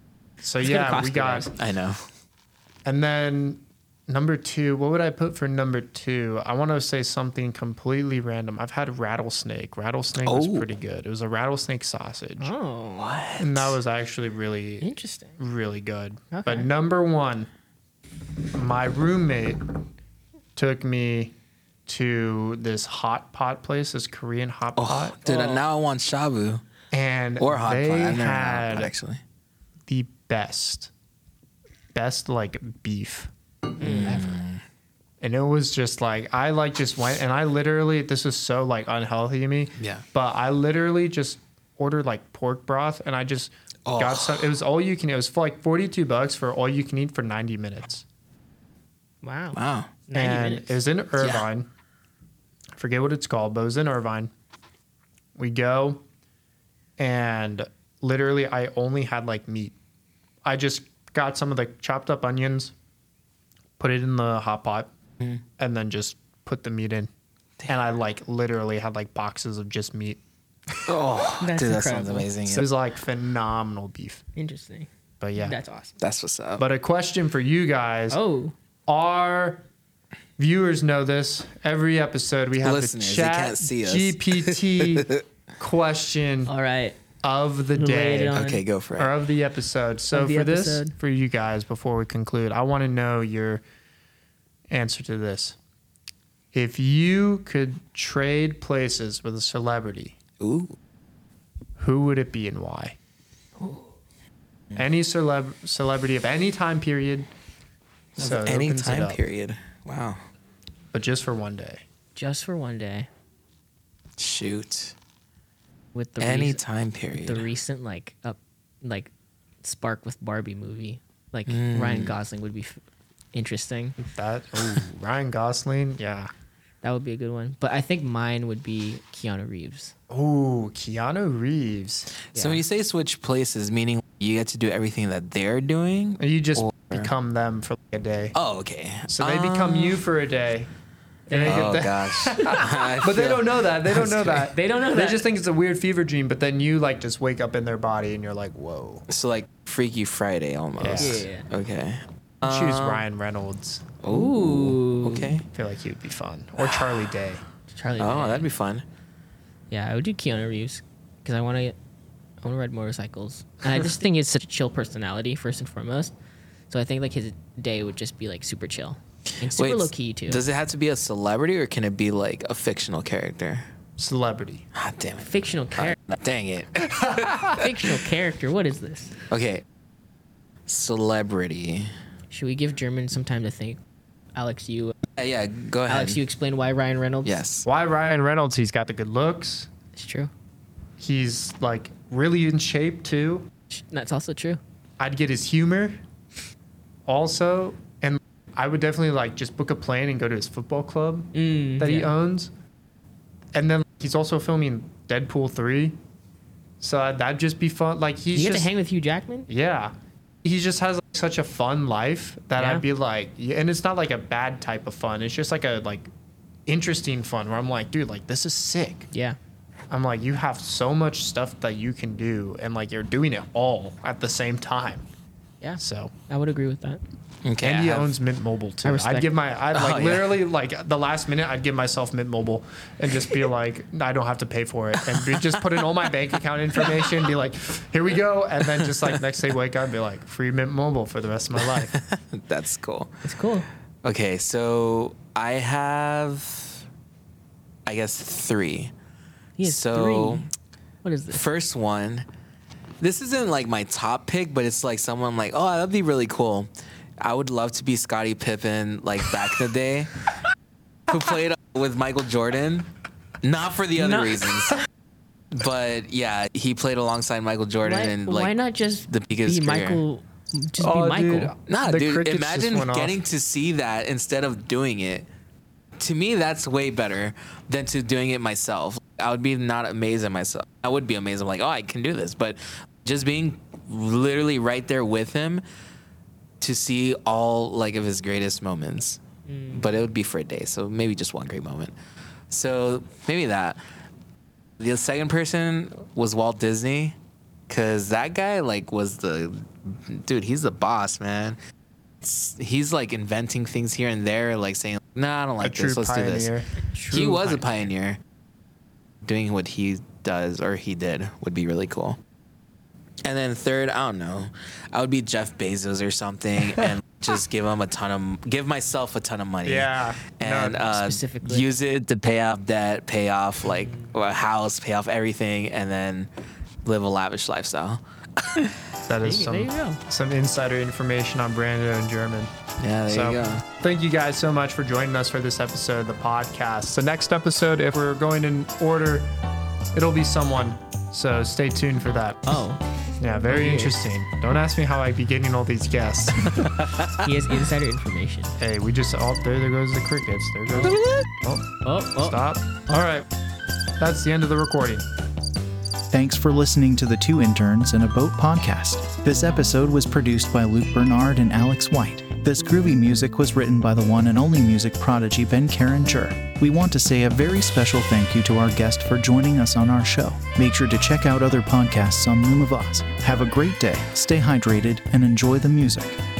So It's gonna yeah, cost we you, got. guys. I know. And then number two, what would I put for number two? I want to say something completely random. I've had rattlesnake. Rattlesnake was Oh. pretty good. It was a rattlesnake sausage, Oh, and that was actually really interesting. really good. Okay. But number one, my roommate took me to this hot pot place, this Korean hot Oh, pot, dude, now I want shabu and or hot they pot. I've never had hot had pot, actually. the best, best like beef ever. And it was just like I like just went and I literally this is so like unhealthy to me. Yeah. But I literally just ordered like pork broth and I just Oh. got some. It was all you can. It was for like forty-two bucks for all you can eat for ninety minutes. Wow. Wow. ninety and minutes. it was in Irvine. I forget what it's called, but it was in Irvine. We go, and literally, I only had like meat. I just got some of the chopped up onions, put it in the hot pot, Mm-hmm. and then just put the meat in. And I like literally had like boxes of just meat. Oh, That's dude, that sounds incredible. amazing. So it was like phenomenal beef. Interesting. But yeah. That's awesome. That's what's up. But a question for you guys. Oh, Our viewers know this. Every episode we have Listeners, the they chat can't see us. G P T question all right. of the Lay it day on. Okay, go for or it. of the episode. So Of the for this, episode. for you guys, before we conclude, I want to know your answer to this. If you could trade places with a celebrity, Ooh. who would it be and why? Any celeb celebrity of any time period. So it Any opens it time up, period. Wow. but just for one day. Just for one day Shoot. with the Any recent, time period. the recent like up like Spark with Barbie movie. Like Mm. Ryan Gosling would be f- interesting. That ooh, Ryan Gosling, yeah. That would be a good one. But I think mine would be Keanu Reeves. Ooh, Keanu Reeves. So Yeah. when you say switch places, meaning you get to do everything that they're doing? You just Or- become them for like a day. Oh, okay. So they become Um, you for a day. And they Oh get the- gosh. I but they feel- don't know that. They don't know that. They don't know They that. just think it's a weird fever dream, but then you like just wake up in their body and you're like, whoa. So like Freaky Friday almost. Yeah. Okay. Choose Um, Ryan Reynolds. Ooh. Okay. I feel like he would be fun. Or Charlie Day. Charlie. Oh, Day. that'd be fun. Yeah, I would do Keanu Reeves because I want to. I want to ride motorcycles, and I just think he's such a chill personality first and foremost. So I think like his day would just be like super chill and super Wait, low key too. Does it have to be a celebrity or can it be like a fictional character? Celebrity. Ah, damn it. fictional character? Dang it. fictional character. What is this? Okay. Celebrity. Should we give German some time to think? Alex, you Yeah, yeah, go ahead. Alex, you explain why Ryan Reynolds? Yes. Why Ryan Reynolds? He's got the good looks. It's true. He's like really in shape too. That's also true. I'd get his humor also. And I would definitely like just book a plane and go to his football club Mm, that he yeah. owns. And then he's also filming Deadpool three. So that'd just be fun. Like he's You get just, to hang with Hugh Jackman? yeah. He just has like, such a fun life that Yeah. I'd be like, yeah, and it's not like a bad type of fun. It's just like a like interesting fun where I'm like, dude, like this is sick. Yeah. I'm like, you have so much stuff that you can do, and like you're doing it all at the same time. Yeah. So, I would agree with that. Okay. and I he have- owns Mint Mobile too. I respect I'd give my, I'd Oh, like yeah. literally like the last minute, I'd give myself Mint Mobile and just be like, I don't have to pay for it, and be, just put in all my bank account information, be like, here we go, and then just like next day wake up, and be like, free Mint Mobile for the rest of my life. That's cool. It's cool. Okay, so I have, I guess, three. He has So- three. What is this? First one, this isn't like my top pick, but it's like someone I'm like, oh, that'd be really cool. I would love to be Scottie Pippen, like back in the day, who played with Michael Jordan. Not for the other No. reasons, but yeah, he played alongside Michael Jordan Why, and why like not just the peak of his be career. Michael? Just Oh, be Michael. dude. Nah, The dude, crickets just imagine went off. getting to see that instead of doing it. To me, that's way better than to doing it myself. I would be not amazed at myself. I would be amazed. I'm like, oh, I can do this. But just being literally right there with him to see all like of his greatest moments. But it would be for a day, so maybe just one great moment. So maybe that. The second person was Walt Disney, because that guy like was the dude. He's the boss, man. It's- he's like inventing things here and there, like saying, "Nah, I don't A like true this. Let's pioneer. do this." True He was a pioneer. pioneer. Doing what he does or he did would be really cool. And then third, I don't know, I would be Jeff Bezos or something and just give him a ton of, give myself a ton of money. Yeah. And No, uh, specifically. use it to pay off debt, pay off like a house, pay off everything, and then live a lavish lifestyle. That is There you- there some you go. some insider information on Brando and German. Yeah, there So, you go. thank you guys so much for joining us for this episode of the podcast. The next episode, if we're going in order, it'll be someone. So stay tuned for that. Oh, Yeah, very Weird. interesting. Don't ask me how I'd be getting all these guests. he has insider information. Hey, we just, oh, there, there goes the crickets. There goes. Oh, Oh, oh. stop. All right. That's the end of the recording. Thanks for listening to the Two Interns in a Boat podcast. This episode was produced by Luke Bernard and Alex White. This groovy music was written by the one and only music prodigy Ben Karinger. We want to say a very special thank you to our guest for joining us on our show. Make sure to check out other podcasts on Loom of Oz. Have a great day, stay hydrated, and enjoy the music.